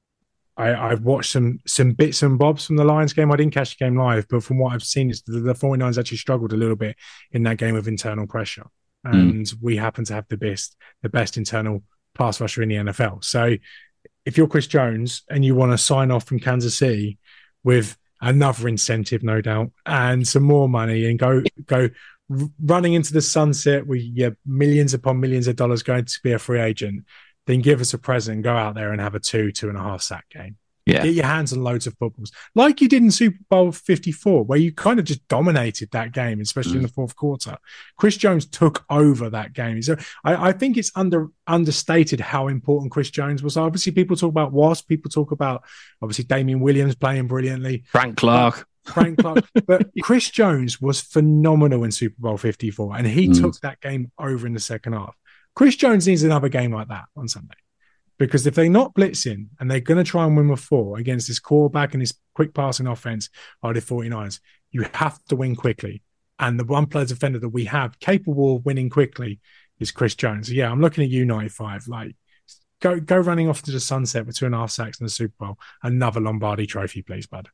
I, I've watched some some bits and bobs from the Lions game. I didn't catch the game live, but from what I've seen, is the, the 49ers actually struggled a little bit in that game of internal pressure. And mm. we happen to have the best the best internal pass rusher in the N F L. So if you're Chris Jones and you want to sign off from Kansas City with another incentive, no doubt, and some more money and go go running into the sunset with your millions upon millions of dollars going to be a free agent, then give us a present and go out there and have a two, two and a half sack game. Yeah. Get your hands on loads of footballs. Like you did in Super Bowl fifty-four, where you kind of just dominated that game, especially mm. in the fourth quarter. Chris Jones took over that game. So I, I think it's under understated how important Chris Jones was. Obviously, people talk about Wasp, people talk about obviously Damian Williams playing brilliantly. Frank Clark. Frank Clark. But Chris Jones was phenomenal in Super Bowl fifty-four, and he mm. took that game over in the second half. Chris Jones needs another game like that on Sunday. Because if they're not blitzing and they're going to try and win with four against this quarterback and this quick passing offense by the 49ers, you have to win quickly. And the one player defender that we have capable of winning quickly is Chris Jones. Yeah, I'm looking at you, ninety-five. Like, go go running off to the sunset with two and a half sacks in the Super Bowl. Another Lombardi trophy, please, bud.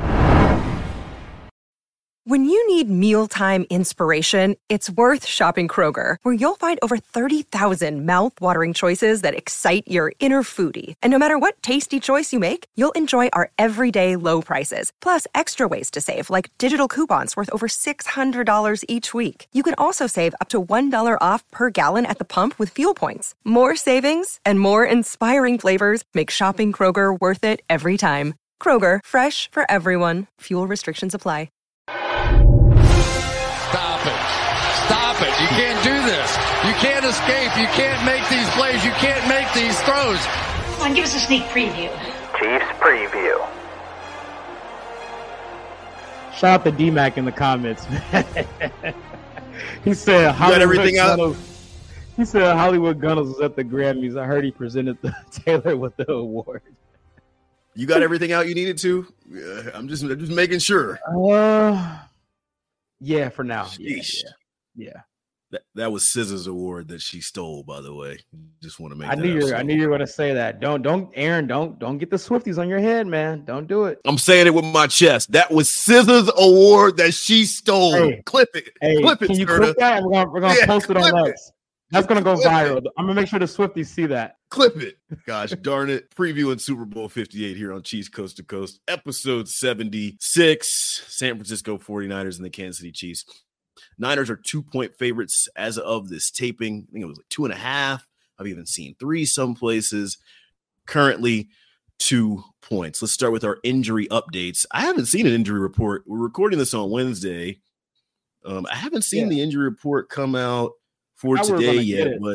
When you need mealtime inspiration, it's worth shopping Kroger, where you'll find over thirty thousand mouth-watering choices that excite your inner foodie. And no matter what tasty choice you make, you'll enjoy our everyday low prices, plus extra ways to save, like digital coupons worth over six hundred dollars each week. You can also save up to one dollar off per gallon at the pump with fuel points. More savings and more inspiring flavors make shopping Kroger worth it every time. Kroger, fresh for everyone. Fuel restrictions apply. Stop it. Stop it. You can't do this. You can't escape. You can't make these plays. You can't make these throws. Come on, give us a sneak preview. Chiefs preview. Shout out to D-Mac in the comments. He said Hollywood got everything Gunnels, out. He said Hollywood Gunnels was at the Grammys. I heard he presented the Taylor with the award. You got everything out you needed to? Uh, I'm just I'm just making sure. Uh, yeah, for now. Yeah, yeah, yeah. That that was S Z A's award that she stole, by the way. Just want to make. I that knew you. So. I knew you were going to say that. Don't, don't, Aaron. Don't, don't get the Swifties on your head, man. Don't do it. I'm saying it with my chest. That was S Z A's award that she stole. Hey, clip it. Hey, clip it. Can you clip that? We're gonna, we're gonna yeah, post it on it. us. That's going to go clip viral. It. I'm going to make sure the Swifties see that. Clip it. Gosh darn it. Previewing Super Bowl fifty-eight here on Chiefs Coast to Coast, episode seventy-six. San Francisco 49ers and the Kansas City Chiefs. Niners are two-point favorites as of this taping. I think it was like two and a half. I've even seen three some places. Currently, two points. Let's start with our injury updates. I haven't seen an injury report. We're recording this on Wednesday. Um, I haven't seen yeah. the injury report come out for I today yet, but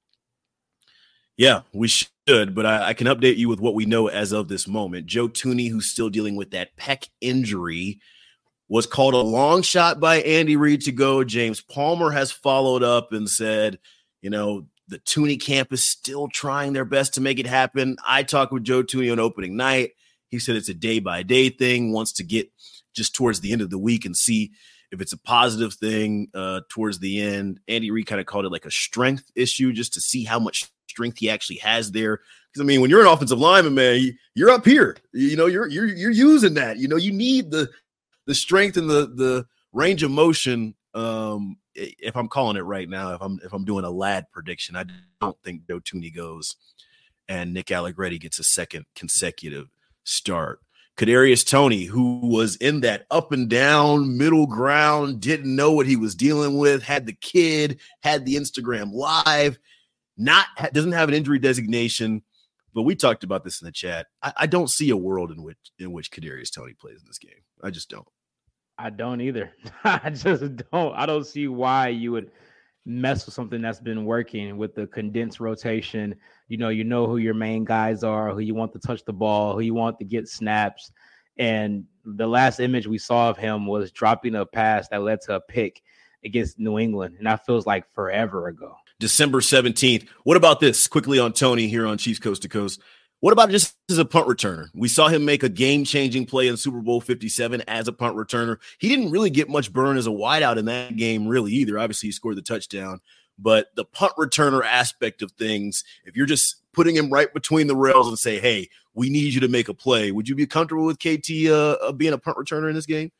yeah, we should. But I, I can update you with what we know as of this moment. Joe Thuney, who's still dealing with that pec injury, was called a long shot by Andy Reid to go. James Palmer has followed up and said, you know, the Thuney camp is still trying their best to make it happen. I talked with Joe Thuney on opening night. He said it's a day-by-day thing, wants to get just towards the end of the week and see if it's a positive thing uh, towards the end. Andy Reid kind of called it like a strength issue just to see how much strength he actually has there. Because, I mean, when you're an offensive lineman, man, you're up here. You know, you're you're you're using that. You know, you need the the strength and the the range of motion. Um, if I'm calling it right now, if I'm if I'm doing a lad prediction, I don't think Joe Thuney goes and Nick Allegretti gets a second consecutive start. Kadarius Toney, who was in that up and down middle ground, didn't know what he was dealing with, had the kid, had the Instagram live, not doesn't have an injury designation, but we talked about this in the chat. I, I don't see a world in which in which Kadarius Toney plays in this game. I just don't. I don't either. I just don't. I don't see why you would mess with something that's been working with the condensed rotation. You know, you know who your main guys are, who you want to touch the ball, who you want to get snaps. And the last image we saw of him was dropping a pass that led to a pick against New England. And that feels like forever ago. December seventeenth. What about this? Quickly on Toney here on Chiefs Coast to Coast. What about just as a punt returner? We saw him make a game-changing play in Super Bowl fifty-seven as a punt returner. He didn't really get much burn as a wideout in that game really either. Obviously, he scored the touchdown. But the punt returner aspect of things, if you're just putting him right between the rails and say, hey, we need you to make a play, would you be comfortable with K T uh, being a punt returner in this game?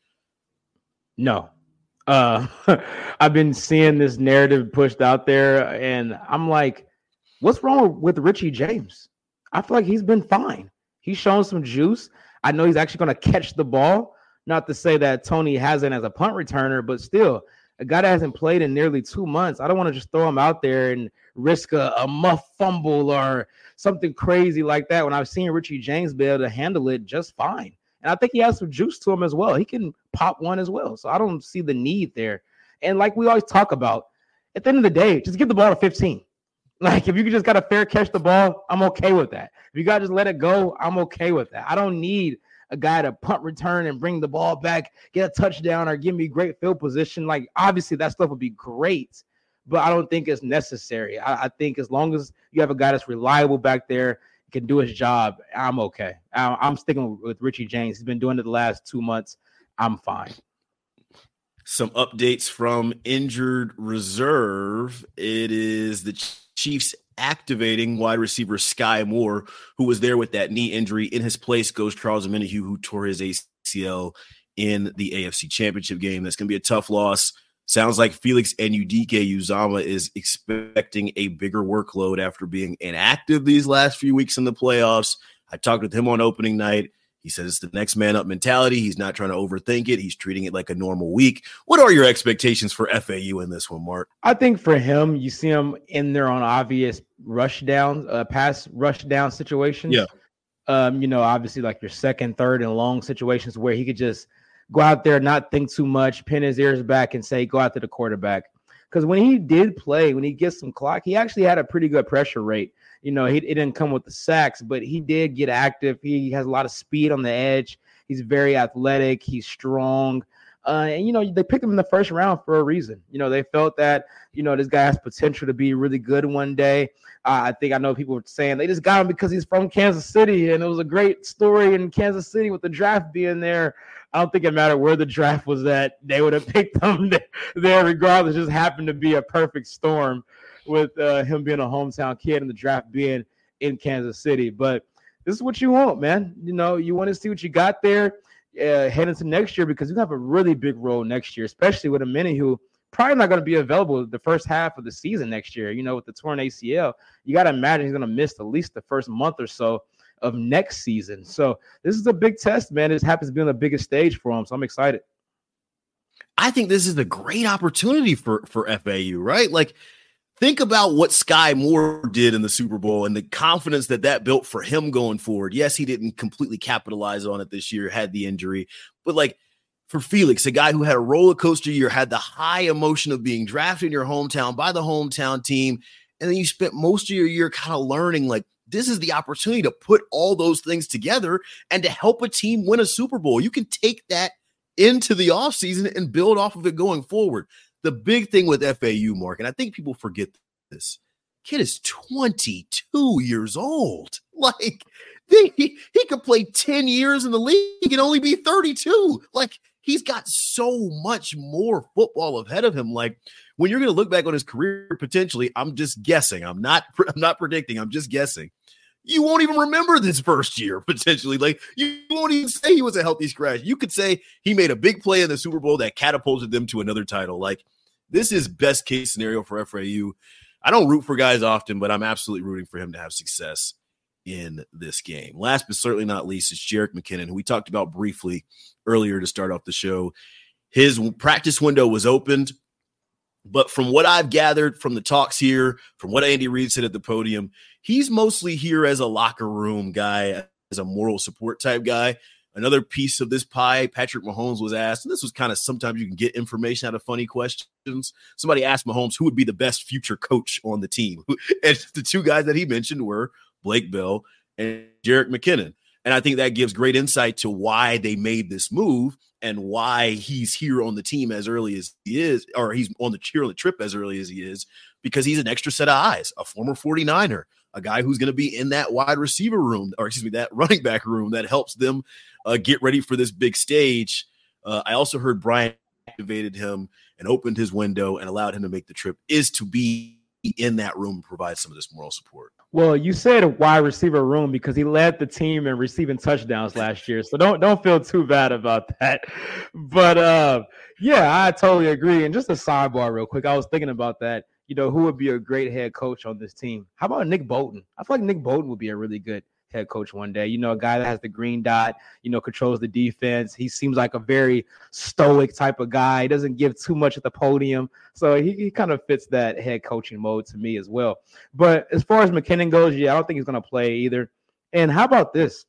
No. Uh, I've been seeing this narrative pushed out there, and I'm like, what's wrong with Richie James? I feel like he's been fine. He's shown some juice. I know he's actually going to catch the ball. Not to say that Toney hasn't as a punt returner, but still, a guy that hasn't played in nearly two months, I don't want to just throw him out there and risk a, a muff fumble or something crazy like that when I've seen Richie James be able to handle it just fine. And I think he has some juice to him as well. He can pop one as well. So I don't see the need there. And like we always talk about, at the end of the day, just give the ball to fifteen. Like, if you just got a fair catch the ball, I'm okay with that. If you got to just let it go, I'm okay with that. I don't need a guy to punt return and bring the ball back, get a touchdown, or give me great field position. Like, obviously, that stuff would be great, but I don't think it's necessary. I, I think as long as you have a guy that's reliable back there, can do his job, I'm okay. I, I'm sticking with Richie James. He's been doing it the last two months. I'm fine. Some updates from injured reserve. It is the Chiefs activating wide receiver Sky Moore, who was there with that knee injury. In his place goes Charles Omenihu, who tore his A C L in the A F C Championship game. That's going to be a tough loss. Sounds like Felix Anudike-Uzomah is expecting a bigger workload after being inactive these last few weeks in the playoffs. I talked with him on opening night. He said it's the next man up mentality. He's not trying to overthink it. He's treating it like a normal week. What are your expectations for F A U in this one, Mark? I think for him, you see him in there on obvious rush down, uh, pass rush down situations. Yeah. Um, you know, obviously like your second, third, and long situations where he could just go out there, not think too much, pin his ears back and say, go after the quarterback. Because when he did play, when he gets some clock, he actually had a pretty good pressure rate. You know, he it didn't come with the sacks, but he did get active. He has a lot of speed on the edge. He's very athletic. He's strong. Uh, and, you know, they picked him in the first round for a reason. You know, they felt that, you know, this guy has potential to be really good one day. Uh, I think I know people were saying they just got him because he's from Kansas City, and it was a great story in Kansas City with the draft being there. I don't think it mattered where the draft was at. They would have picked him there regardless. It just happened to be a perfect storm with uh, him being a hometown kid and the draft being in Kansas City. But this is what you want, man. You know, you want to see what you got there uh, heading into next year, because you have a really big role next year, especially with Omenihu, who probably not going to be available the first half of the season next year. You know, with the torn A C L, you got to imagine he's going to miss at least the first month or so of next season. So this is a big test, man. This happens to be on the biggest stage for him, so I'm excited. I think this is a great opportunity for, for F A U, right? Like, think about what Sky Moore did in the Super Bowl and the confidence that that built for him going forward. Yes, he didn't completely capitalize on it this year, had the injury, but like for Felix, a guy who had a roller coaster year, had the high emotion of being drafted in your hometown by the hometown team, and then you spent most of your year kind of learning, like, this is the opportunity to put all those things together and to help a team win a Super Bowl. You can take that into the offseason and build off of it going forward. The big thing with F A U, Mark, and I think people forget this, kid is twenty-two years old. Like, they, he, he could play ten years in the league and only be thirty-two. Like, he's got so much more football ahead of him. Like, when you're going to look back on his career, potentially, I'm just guessing. I'm not, I'm not predicting. I'm just guessing. You won't even remember this first year, potentially. Like, you won't even say he was a healthy scratch. You could say he made a big play in the Super Bowl that catapulted them to another title. Like, this is best case scenario for F A U. I don't root for guys often, but I'm absolutely rooting for him to have success in this game. Last but certainly not least is Jerick McKinnon, who we talked about briefly earlier to start off the show. His practice window was opened, but from what I've gathered from the talks here, from what Andy Reid said at the podium, he's mostly here as a locker room guy, as a moral support type guy. Another piece of this pie, Patrick Mahomes was asked, and this was kind of sometimes you can get information out of funny questions. Somebody asked Mahomes who would be the best future coach on the team. And the two guys that he mentioned were Blake Bell and Jerick McKinnon. And I think that gives great insight to why they made this move and why he's here on the team as early as he is, or he's on the cheer on the trip as early as he is, because he's an extra set of eyes, a former forty-niner, a guy who's going to be in that wide receiver room, or excuse me, that running back room that helps them uh, get ready for this big stage. Uh, I also heard Brian activated him and opened his window and allowed him to make the trip is to be in that room and provide some of this moral support. Well, you said a wide receiver room because he led the team in receiving touchdowns last year. So don't don't feel too bad about that. But, uh, yeah, I totally agree. And just a sidebar real quick, I was thinking about that. You know, who would be a great head coach on this team? How about Nick Bolton? I feel like Nick Bolton would be a really good head coach one day. You know, a guy that has the green dot, you know, controls the defense. He seems like a very stoic type of guy. He doesn't give too much at the podium. So he, he kind of fits that head coaching mode to me as well. But as far as McKinnon goes, yeah, I don't think he's going to play either. And how about this?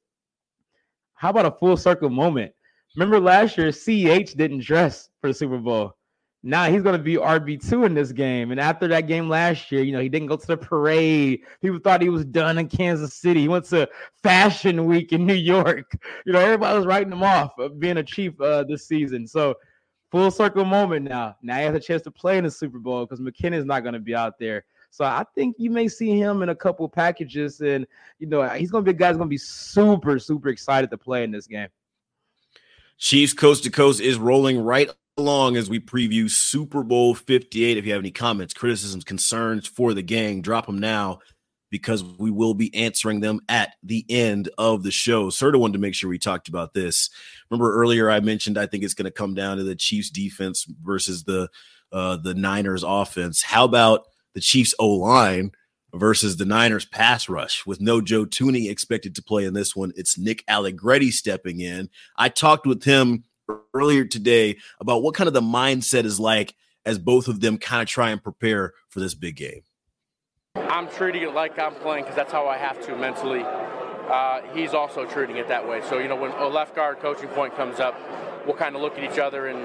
How about a full circle moment? Remember last year, C H didn't dress for the Super Bowl. Now he's going to be R B two in this game. And after that game last year, you know, he didn't go to the parade. People thought he was done in Kansas City. He went to Fashion Week in New York. You know, everybody was writing him off of being a Chief uh, this season. So full circle moment now. Now he has a chance to play in the Super Bowl because McKinnon's not going to be out there. So I think you may see him in a couple packages. And, you know, he's going to be a guy who's going to be super, super excited to play in this game. Chiefs Coast to Coast is rolling right along as we preview Super Bowl fifty-eight. If you have any comments, criticisms, concerns for the gang, drop them now because we will be answering them at the end of the show. Serta wanted to make sure we talked about this. Remember earlier I mentioned I think it's going to come down to the Chiefs defense versus the uh, the Niners offense. How about the Chiefs O-line versus the Niners pass rush? With no Joe Thuney expected to play in this one, it's Nick Allegretti stepping in. I talked with him earlier today about what kind of the mindset is like as both of them kind of try and prepare for this big game. I'm treating it like I'm playing because that's how I have to mentally. Uh, he's also treating it that way. So, you know, when a left guard coaching point comes up, we'll kind of look at each other and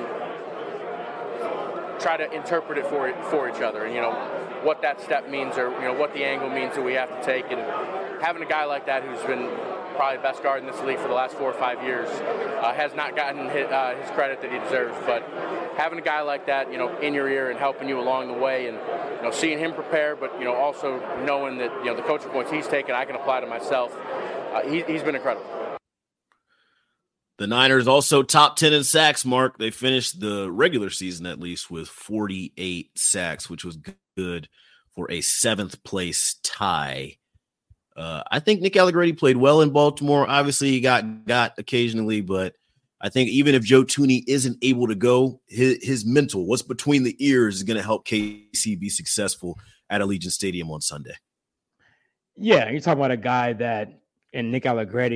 try to interpret it for for each other. And, you know, what that step means or, you know, what the angle means that we have to take. And having a guy like that who's been probably the best guard in this league for the last four or five years, uh, has not gotten his, uh, his credit that he deserves. But having a guy like that, you know, in your ear and helping you along the way, and you know, seeing him prepare, but you know, also knowing that you know the coaching points he's taken, I can apply to myself. Uh, he, he's been incredible. The Niners also top ten in sacks, Mark. They finished the regular season at least with forty-eight sacks, which was good for a seventh place tie. Uh, I think Nick Allegretti played well in Baltimore. Obviously, he got got occasionally, but I think even if Joe Thuney isn't able to go, his, his mental, what's between the ears, is going to help K C be successful at Allegiant Stadium on Sunday. Yeah, you're talking about a guy that, and Nick Allegretti,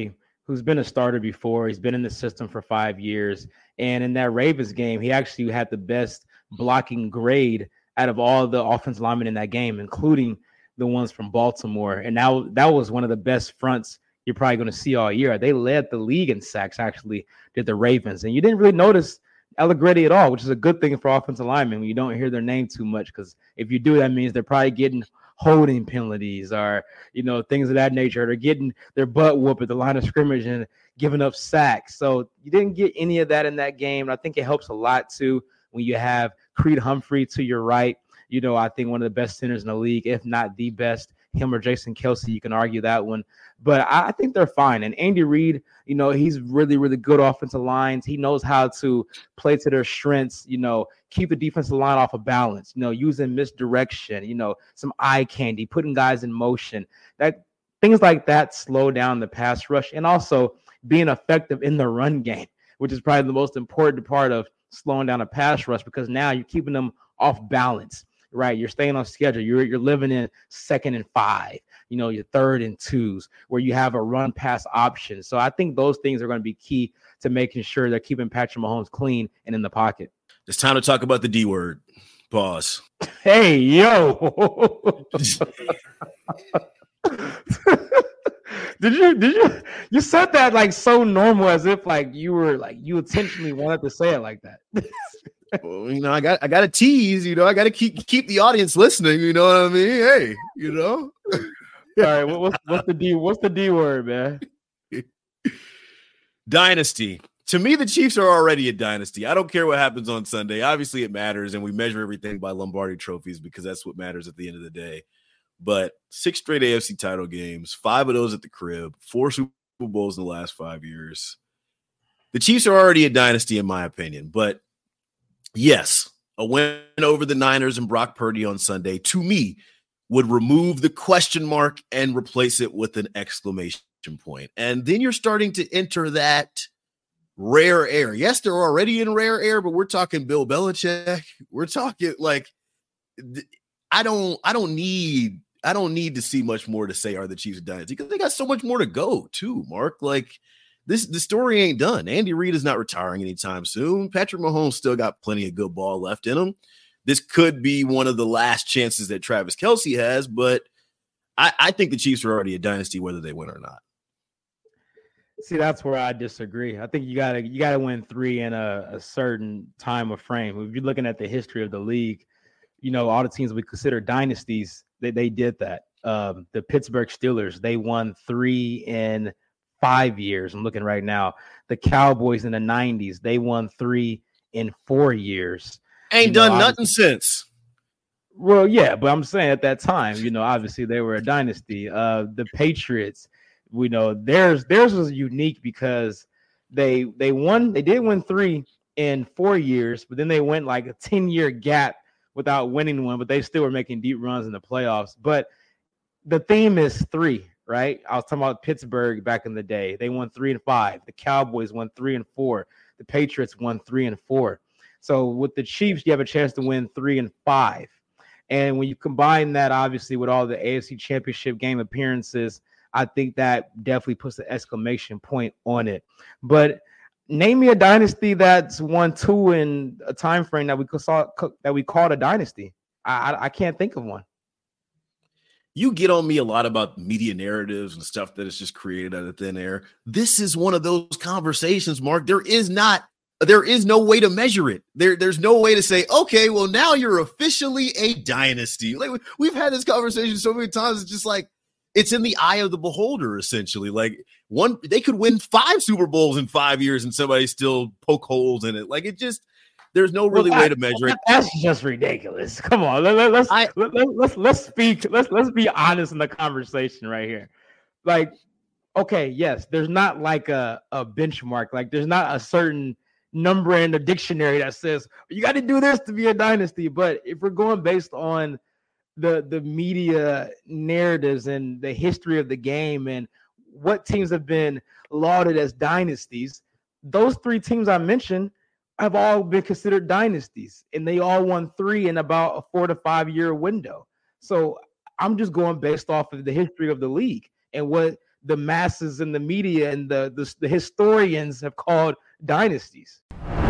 who's been a starter before. He's been in the system for five years. And in that Ravens game, he actually had the best blocking grade out of all the offensive linemen in that game, including the ones from Baltimore. And now that was one of the best fronts you're probably going to see all year. They led the league in sacks, actually, did the Ravens. And you didn't really notice Allegretti at all, which is a good thing for offensive linemen when you don't hear their name too much, because if you do, that means they're probably getting holding penalties or, you know, things of that nature. They're getting their butt whooped at the line of scrimmage and giving up sacks. So you didn't get any of that in that game. And I think it helps a lot, too, when you have Creed Humphrey to your right. You know, I think one of the best centers in the league, if not the best. Him or Jason Kelsey, you can argue that one. But I, I think they're fine. And Andy Reid, you know, he's really, really good offensive lines. He knows how to play to their strengths, you know, keep the defensive line off of balance, you know, using misdirection, you know, some eye candy, putting guys in motion. That things like that slow down the pass rush, and also being effective in the run game, which is probably the most important part of slowing down a pass rush, because now you're keeping them off balance. Right, you're staying on schedule. You're you're living in second and five, you know, your third and twos, where you have a run pass option. So I think those things are going to be key to making sure they're keeping Patrick Mahomes clean and in the pocket. It's time to talk about the D word. Pause. Hey, yo. Did you did you you said that like so normal, as if like you were like you intentionally wanted to say it like that? Well, you know, I got I got to tease. You know, I got to keep keep the audience listening. You know what I mean? Hey, you know. All right, what's what's the D? What's the D word, man? Dynasty. To me, the Chiefs are already a dynasty. I don't care what happens on Sunday. Obviously, it matters, and we measure everything by Lombardi trophies because that's what matters at the end of the day. But six straight A F C title games, five of those at the crib, four Super Bowls in the last five years. The Chiefs are already a dynasty, in my opinion. But yes, a win over the Niners and Brock Purdy on Sunday, to me, would remove the question mark and replace it with an exclamation point. And then you're starting to enter that rare air. Yes, they're already in rare air, but we're talking Bill Belichick. We're talking like I don't I don't need I don't need to see much more to say are the Chiefs a dynasty, because they got so much more to go too, Mark. Like this the story ain't done. Andy Reid is not retiring anytime soon. Patrick Mahomes still got plenty of good ball left in him. This could be one of the last chances that Travis Kelce has, but I, I think the Chiefs are already a dynasty whether they win or not. See, that's where I disagree. I think you gotta you gotta win three in a, a certain time of frame. If you're looking at the history of the league, you know, all the teams we consider dynasties, they, they did that. Um, the Pittsburgh Steelers, they won three in five years. I'm looking right now. The Cowboys in the nineties, they won three in four years. Ain't you done know, nothing since. Well, yeah, but I'm saying at that time, you know, obviously they were a dynasty. Uh, the Patriots, we know theirs theirs was unique because they they won, they did win three in four years, but then they went like a ten-year gap without winning one, but they still were making deep runs in the playoffs. But the theme is three, right? I was talking about Pittsburgh back in the day. They won three and five. The Cowboys won three and four. The Patriots won three and four. So with the Chiefs, you have a chance to win three and five. And when you combine that, obviously, with all the A F C Championship game appearances, I think that definitely puts an exclamation point on it. But name me a dynasty that's won two in a time frame that we saw that we called a dynasty. I, I I can't think of one. You get on me a lot about media narratives and stuff that is just created out of thin air. This is one of those conversations, Mark. There is not, there is no way to measure it. There, there's no way to say, okay, well, now you're officially a dynasty. Like we've had this conversation so many times. It's just like, it's in the eye of the beholder, essentially. Like one, they could win five Super Bowls in five years and somebody still poke holes in it. Like it just, there's no really well, way to measure it. That's just ridiculous. Come on, let, let, let's I, let, let, let's let's speak. Let's let's be honest in the conversation right here. Like, okay, yes, there's not like a, a benchmark. Like, there's not a certain number in the dictionary that says you got to do this to be a dynasty. But if we're going based on the the media narratives and the history of the game and what teams have been lauded as dynasties, those three teams I mentioned have all been considered dynasties, and they all won three in about a four to five year window. So I'm just going based off of the history of the league and what the masses and the media and the, the, the historians have called dynasties.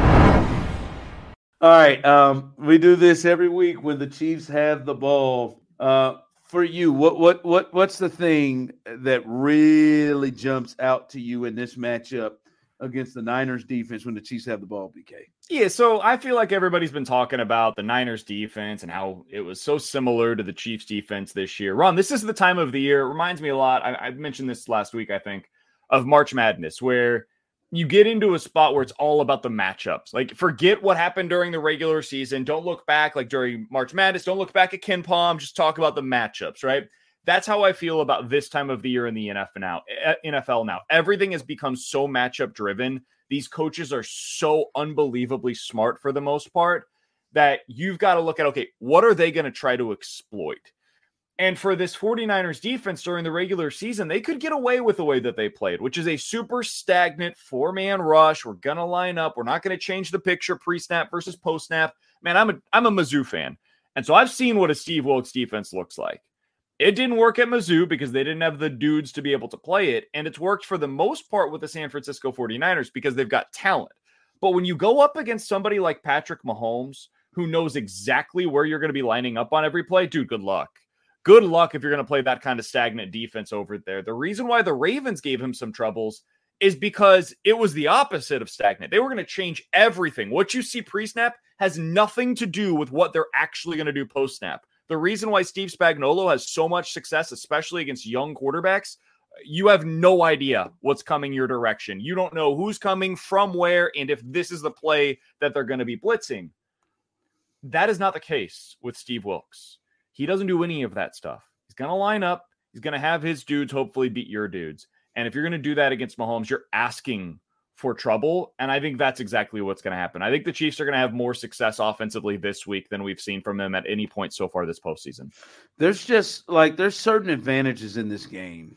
All right. Um, we do this every week when the Chiefs have the ball. Uh, for you, what what what what's the thing that really jumps out to you in this matchup against the Niners defense when the Chiefs have the ball, B K? Yeah, so I feel like everybody's been talking about the Niners defense and how it was so similar to the Chiefs defense this year. Ron, this is the time of the year. It reminds me a lot. I, I mentioned this last week, I think, of March Madness, where you get into a spot where it's all about the matchups. Like, forget what happened during the regular season. Don't look back like during March Madness. Don't look back at Ken Palm. Just talk about the matchups, right? That's how I feel about this time of the year in the N F L now. N F L now. Everything has become so matchup driven. These coaches are so unbelievably smart for the most part that you've got to look at, okay, what are they going to try to exploit? And for this 49ers defense during the regular season, they could get away with the way that they played, which is a super stagnant four-man rush. We're going to line up. We're not going to change the picture pre-snap versus post-snap. Man, I'm a, I'm a Mizzou fan. And so I've seen what a Steve Wilkes defense looks like. It didn't work at Mizzou because they didn't have the dudes to be able to play it. And it's worked for the most part with the San Francisco 49ers because they've got talent. But when you go up against somebody like Patrick Mahomes, who knows exactly where you're going to be lining up on every play, dude, good luck. Good luck if you're going to play that kind of stagnant defense over there. The reason why the Ravens gave him some troubles is because it was the opposite of stagnant. They were going to change everything. What you see pre-snap has nothing to do with what they're actually going to do post-snap. The reason why Steve Spagnuolo has so much success, especially against young quarterbacks, you have no idea what's coming your direction. You don't know who's coming from where and if this is the play that they're going to be blitzing. That is not the case with Steve Wilkes. He doesn't do any of that stuff. He's going to line up. He's going to have his dudes hopefully beat your dudes. And if you're going to do that against Mahomes, you're asking for trouble. And I think that's exactly what's going to happen. I think the Chiefs are going to have more success offensively this week than we've seen from them at any point so far this postseason. There's just like, there's certain advantages in this game.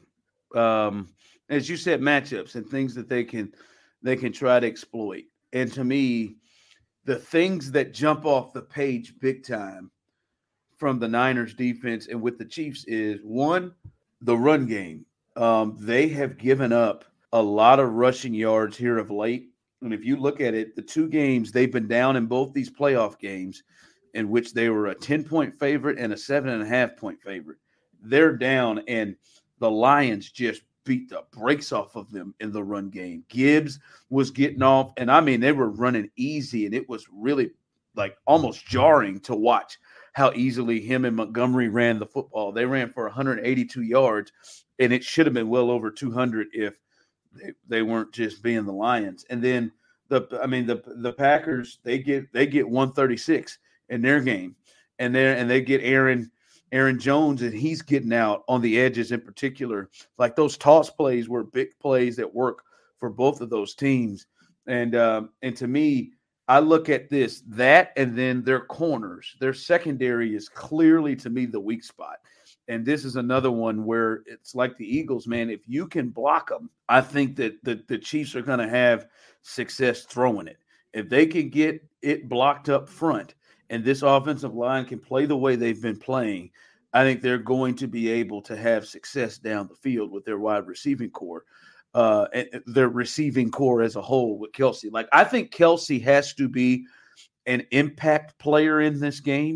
Um, as you said, matchups and things that they can, they can try to exploit. And to me, the things that jump off the page big time from the Niners defense and with the Chiefs is, one, the run game. Um, they have given up a lot of rushing yards here of late. And if you look at it, the two games they've been down in both these playoff games in which they were a ten-point favorite and a seven and a half point favorite. They're down, and the Lions just beat the brakes off of them in the run game. Gibbs was getting off, and I mean, they were running easy, and it was really like almost jarring to watch how easily him and Montgomery ran the football. They ran for one hundred eighty-two yards, and it should have been well over two hundred if they, they weren't just being the Lions. And then the, I mean, the the Packers, they get they get one thirty-six in their game, and they and they get Aaron Aaron Jones, and he's getting out on the edges in particular. Like those toss plays were big plays that work for both of those teams. And um, and to me, I look at this, that, and then their corners. Their secondary is clearly, to me, the weak spot. And this is another one where it's like the Eagles, man. If you can block them, I think that the, the Chiefs are going to have success throwing it. If they can get it blocked up front and this offensive line can play the way they've been playing, I think they're going to be able to have success down the field with their wide receiving core. Uh, and their receiving core as a whole with Kelce. Like, I think Kelce has to be an impact player in this game,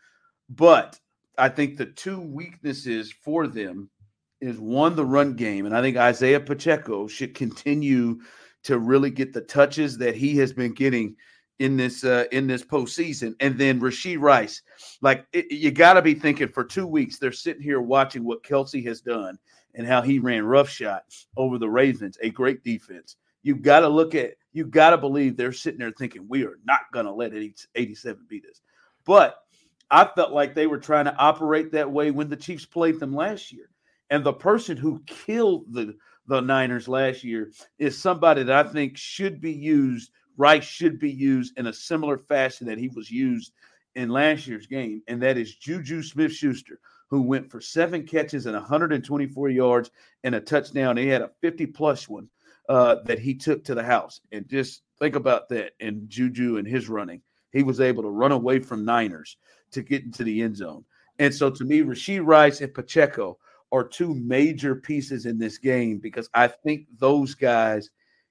but I think the two weaknesses for them is, one, the run game. And I think Isaiah Pacheco should continue to really get the touches that he has been getting in this, uh, in this postseason. And then Rashee Rice, like it, you got to be thinking for two weeks, they're sitting here watching what Kelce has done and how he ran roughshod over the Ravens, a great defense. You've got to look at, you've got to believe they're sitting there thinking, we are not going to let eighty-seven beat us. But I felt like they were trying to operate that way when the Chiefs played them last year. And the person who killed the, the Niners last year is somebody that I think should be used, Rice should be used in a similar fashion that he was used in last year's game, and that is Juju Smith-Schuster, who went for seven catches and one hundred twenty-four yards and a touchdown. He had a fifty-plus one uh, that he took to the house. And just think about that. And Juju and his running, he was able to run away from Niners to get into the end zone. And so to me, Rashee Rice and Pacheco are two major pieces in this game because I think those guys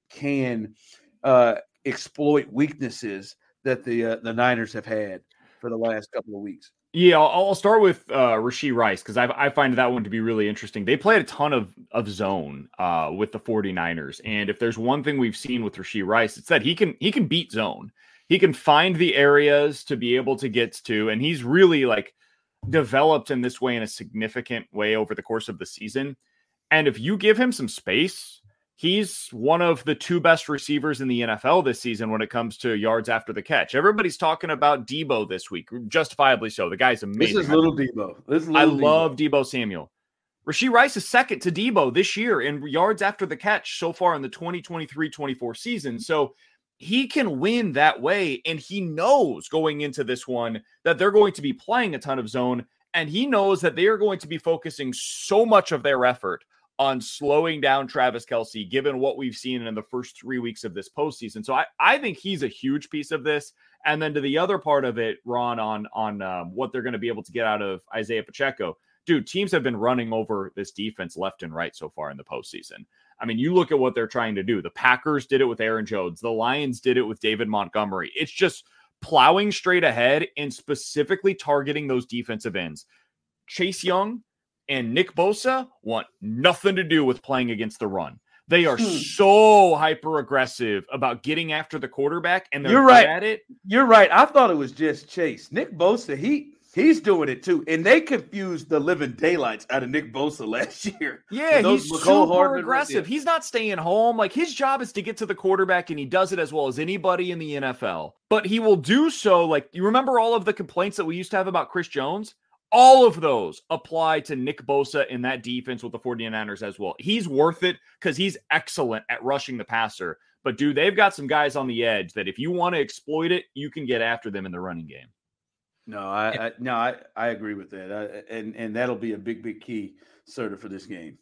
can uh, exploit weaknesses that the uh, the Niners have had for the last couple of weeks. Yeah, I'll, I'll start with uh, Rashee Rice because I, I find that one to be really interesting. They played a ton of, of zone uh, with the 49ers. And if there's one thing we've seen with Rashee Rice, it's that he can he can beat zone. He can find the areas to be able to get to. And he's really like developed in this way in a significant way over the course of the season. And if you give him some space, he's one of the two best receivers in the N F L this season when it comes to yards after the catch. Everybody's talking about Debo this week, justifiably so. The guy's amazing. This is little Debo. This is little I Debo. love Debo Samuel. Rashee Rice is second to Debo this year in yards after the catch so far in the twenty twenty-three twenty-four season. So he can win that way, and he knows going into this one that they're going to be playing a ton of zone, and he knows that they are going to be focusing so much of their effort on slowing down Travis Kelce, given what we've seen in the first three weeks of this postseason. So I, I think he's a huge piece of this. And then to the other part of it, Ron, on, on um, what they're going to be able to get out of Isaiah Pacheco. Dude, teams have been running over this defense left and right so far in the postseason. I mean, you look at what they're trying to do. The Packers did it with Aaron Jones. The Lions did it with David Montgomery. It's just plowing straight ahead and specifically targeting those defensive ends. Chase Young and Nick Bosa want nothing to do with playing against the run. They are hmm. so hyper aggressive about getting after the quarterback, and they're You're good right. at it. You're right. I thought it was just Chase. Nick Bosa, he he's doing it too, and they confused the living daylights out of Nick Bosa last year. Yeah, he's McCall super Hardman aggressive. He's not staying home. Like, his job is to get to the quarterback, and he does it as well as anybody in the N F L. But he will do so. Like, you remember all of the complaints that we used to have about Chris Jones? All of those apply to Nick Bosa in that defense with the 49ers as well. He's worth it because he's excellent at rushing the passer. But, dude, they've got some guys on the edge that if you want to exploit it, you can get after them in the running game. No, I, I no, I, I agree with that. I, and, and that'll be a big, big key, sort of, for this game.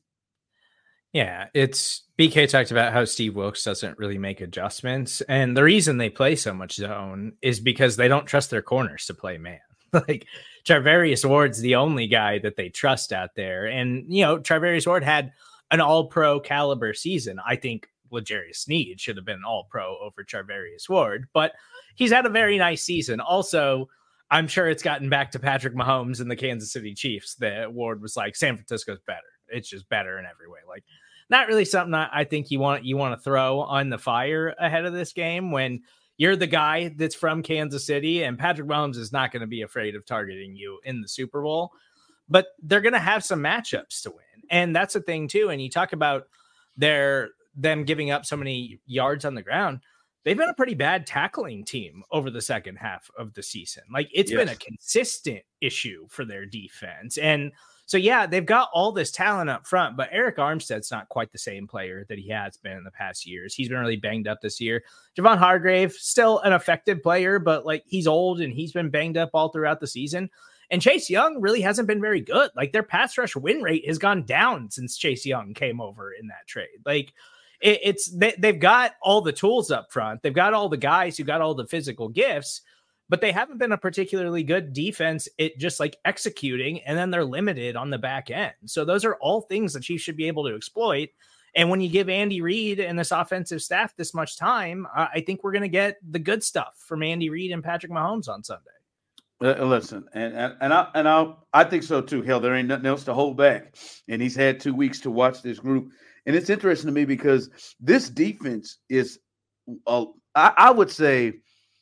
Yeah, it's B K talked about how Steve Wilks doesn't really make adjustments. And the reason they play so much zone is because they don't trust their corners to play man. Like, Charvarius Ward's the only guy that they trust out there. And, you know, Charvarius Ward had an all-pro caliber season. I think L'Jarius Sneed should have been an all-pro over Charvarius Ward, but he's had a very nice season. Also, I'm sure it's gotten back to Patrick Mahomes and the Kansas City Chiefs that Ward was like, San Francisco's better. It's just better in every way. Like, not really something I think you want you want to throw on the fire ahead of this game when you're the guy that's from Kansas City, and Patrick Mahomes is not going to be afraid of targeting you in the Super Bowl, but they're going to have some matchups to win. And that's the thing too. And you talk about their, them giving up so many yards on the ground. They've been a pretty bad tackling team over the second half of the season. Like, it's yes. been a consistent issue for their defense. And so, yeah, they've got all this talent up front, but Eric Armstead's not quite the same player that he has been in the past years. He's been really banged up this year. Javon Hargrave, still an effective player, but like, he's old and he's been banged up all throughout the season. And Chase Young really hasn't been very good. Like, their pass rush win rate has gone down since Chase Young came over in that trade. Like, it, it's they, they've got all the tools up front. They've got all the guys who got all the physical gifts, but they haven't been a particularly good defense at just like executing, and then they're limited on the back end. So those are all things that Chiefs should be able to exploit. And when you give Andy Reid and this offensive staff this much time, uh, I think we're going to get the good stuff from Andy Reid and Patrick Mahomes on Sunday. Uh, listen, and and, and I and I I think so too. Hell, there ain't nothing else to hold back, and he's had two weeks to watch this group. And it's interesting to me because this defense is, uh, I, I would say,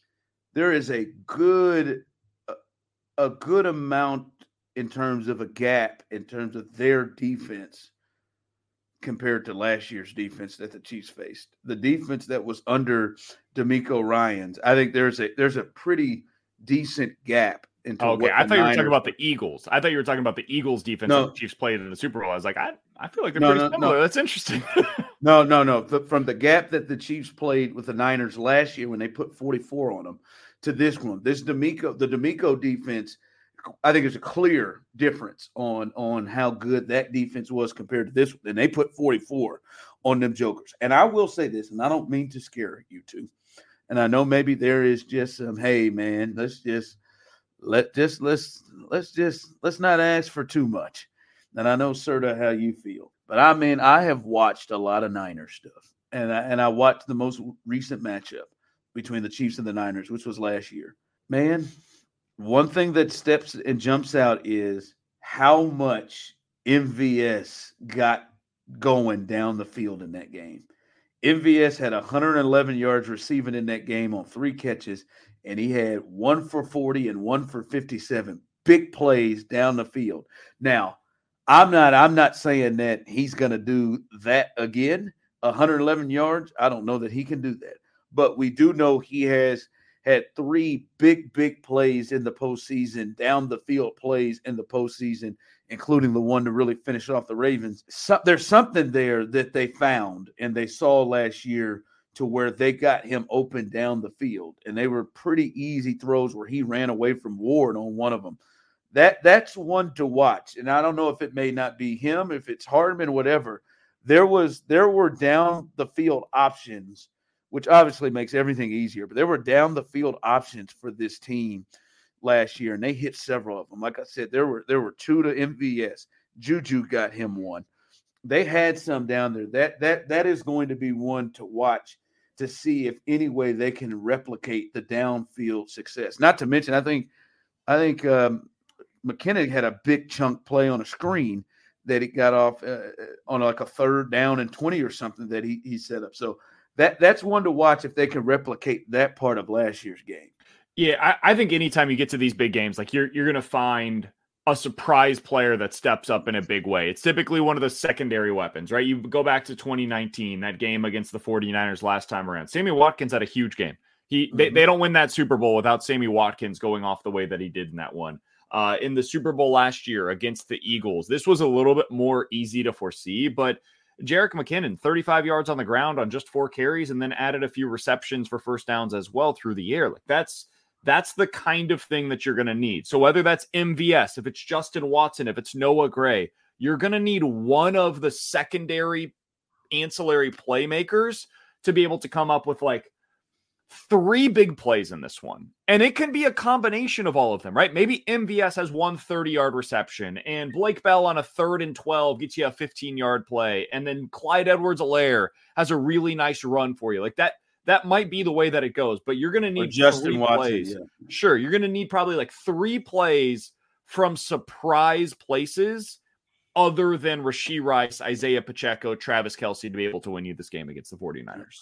there is a good, a, a good amount in terms of a gap in terms of their defense compared to last year's defense that the Chiefs faced. The defense that was under DeMeco Ryans, I think there's a there's a pretty decent gap. Into okay, what I thought you were Niners, talking about the Eagles. I thought you were talking about the Eagles defense no, that the Chiefs played in the Super Bowl. I was like, I, I feel like they're no, pretty no, similar. no. That's interesting. no, no, no. The, from the gap that the Chiefs played with the Niners last year when they put forty-four on them to this one, this DeMeco, the DeMeco defense, I think there's a clear difference on, on how good that defense was compared to this one. And they put forty-four on them jokers. And I will say this, and I don't mean to scare you two. And I know maybe there is just some, hey, man, let's just – Let just let's let's just let's not ask for too much. And I know, Serta, how you feel. But I mean, I have watched a lot of Niners stuff. And I, and I watched the most recent matchup between the Chiefs and the Niners, which was last year. Man, one thing that steps and jumps out is how much M V S got going down the field in that game. M V S had one hundred eleven yards receiving in that game on three catches, and he had one for forty and one for fifty-seven. Big plays down the field. Now, I'm not I'm not saying that he's going to do that again, one hundred eleven yards. I don't know that he can do that. But we do know he has had three big, big plays in the postseason, down the field plays in the postseason, including the one to really finish off the Ravens. So, there's something there that they found and they saw last year to where they got him open down the field. And they were pretty easy throws where he ran away from Ward on one of them. That That's one to watch. And I don't know if it may not be him, if it's Hardman, whatever. There was there were down the field options, which obviously makes everything easier. But there were down the field options for this team last year, and they hit several of them. Like I said, there were there were two to M V S. Juju got him one. They had some down there. That that that is going to be one to watch to see if any way they can replicate the downfield success. Not to mention, I think I think um, McKinnon had a big chunk play on a screen that it got off uh, on like a third down and twenty or something that he he set up. So that that's one to watch if they can replicate that part of last year's game. Yeah, I, I think anytime you get to these big games, like you're you're going to find a surprise player that steps up in a big way. It's typically one of the secondary weapons, right? You go back to twenty nineteen, that game against the 49ers last time around. Sammy Watkins had a huge game. He mm-hmm. they, they don't win that Super Bowl without Sammy Watkins going off the way that he did in that one. Uh, in the Super Bowl last year against the Eagles, this was a little bit more easy to foresee, but Jerick McKinnon, thirty-five yards on the ground on just four carries, and then added a few receptions for first downs as well through the air. Like that's That's the kind of thing that you're going to need. So whether that's M V S, if it's Justin Watson, if it's Noah Gray, you're going to need one of the secondary ancillary playmakers to be able to come up with like three big plays in this one. And it can be a combination of all of them, right? Maybe M V S has one thirty-yard reception, and Blake Bell on a third and twelve gets you a fifteen-yard play, and then Clyde Edwards-Helaire has a really nice run for you. Like that, that might be the way that it goes, but you're going to need or Justin three Watson, plays. Yeah. Sure, you're going to need probably like three plays from surprise places other than Rashee Rice, Isaiah Pacheco, Travis Kelce to be able to win you this game against the 49ers.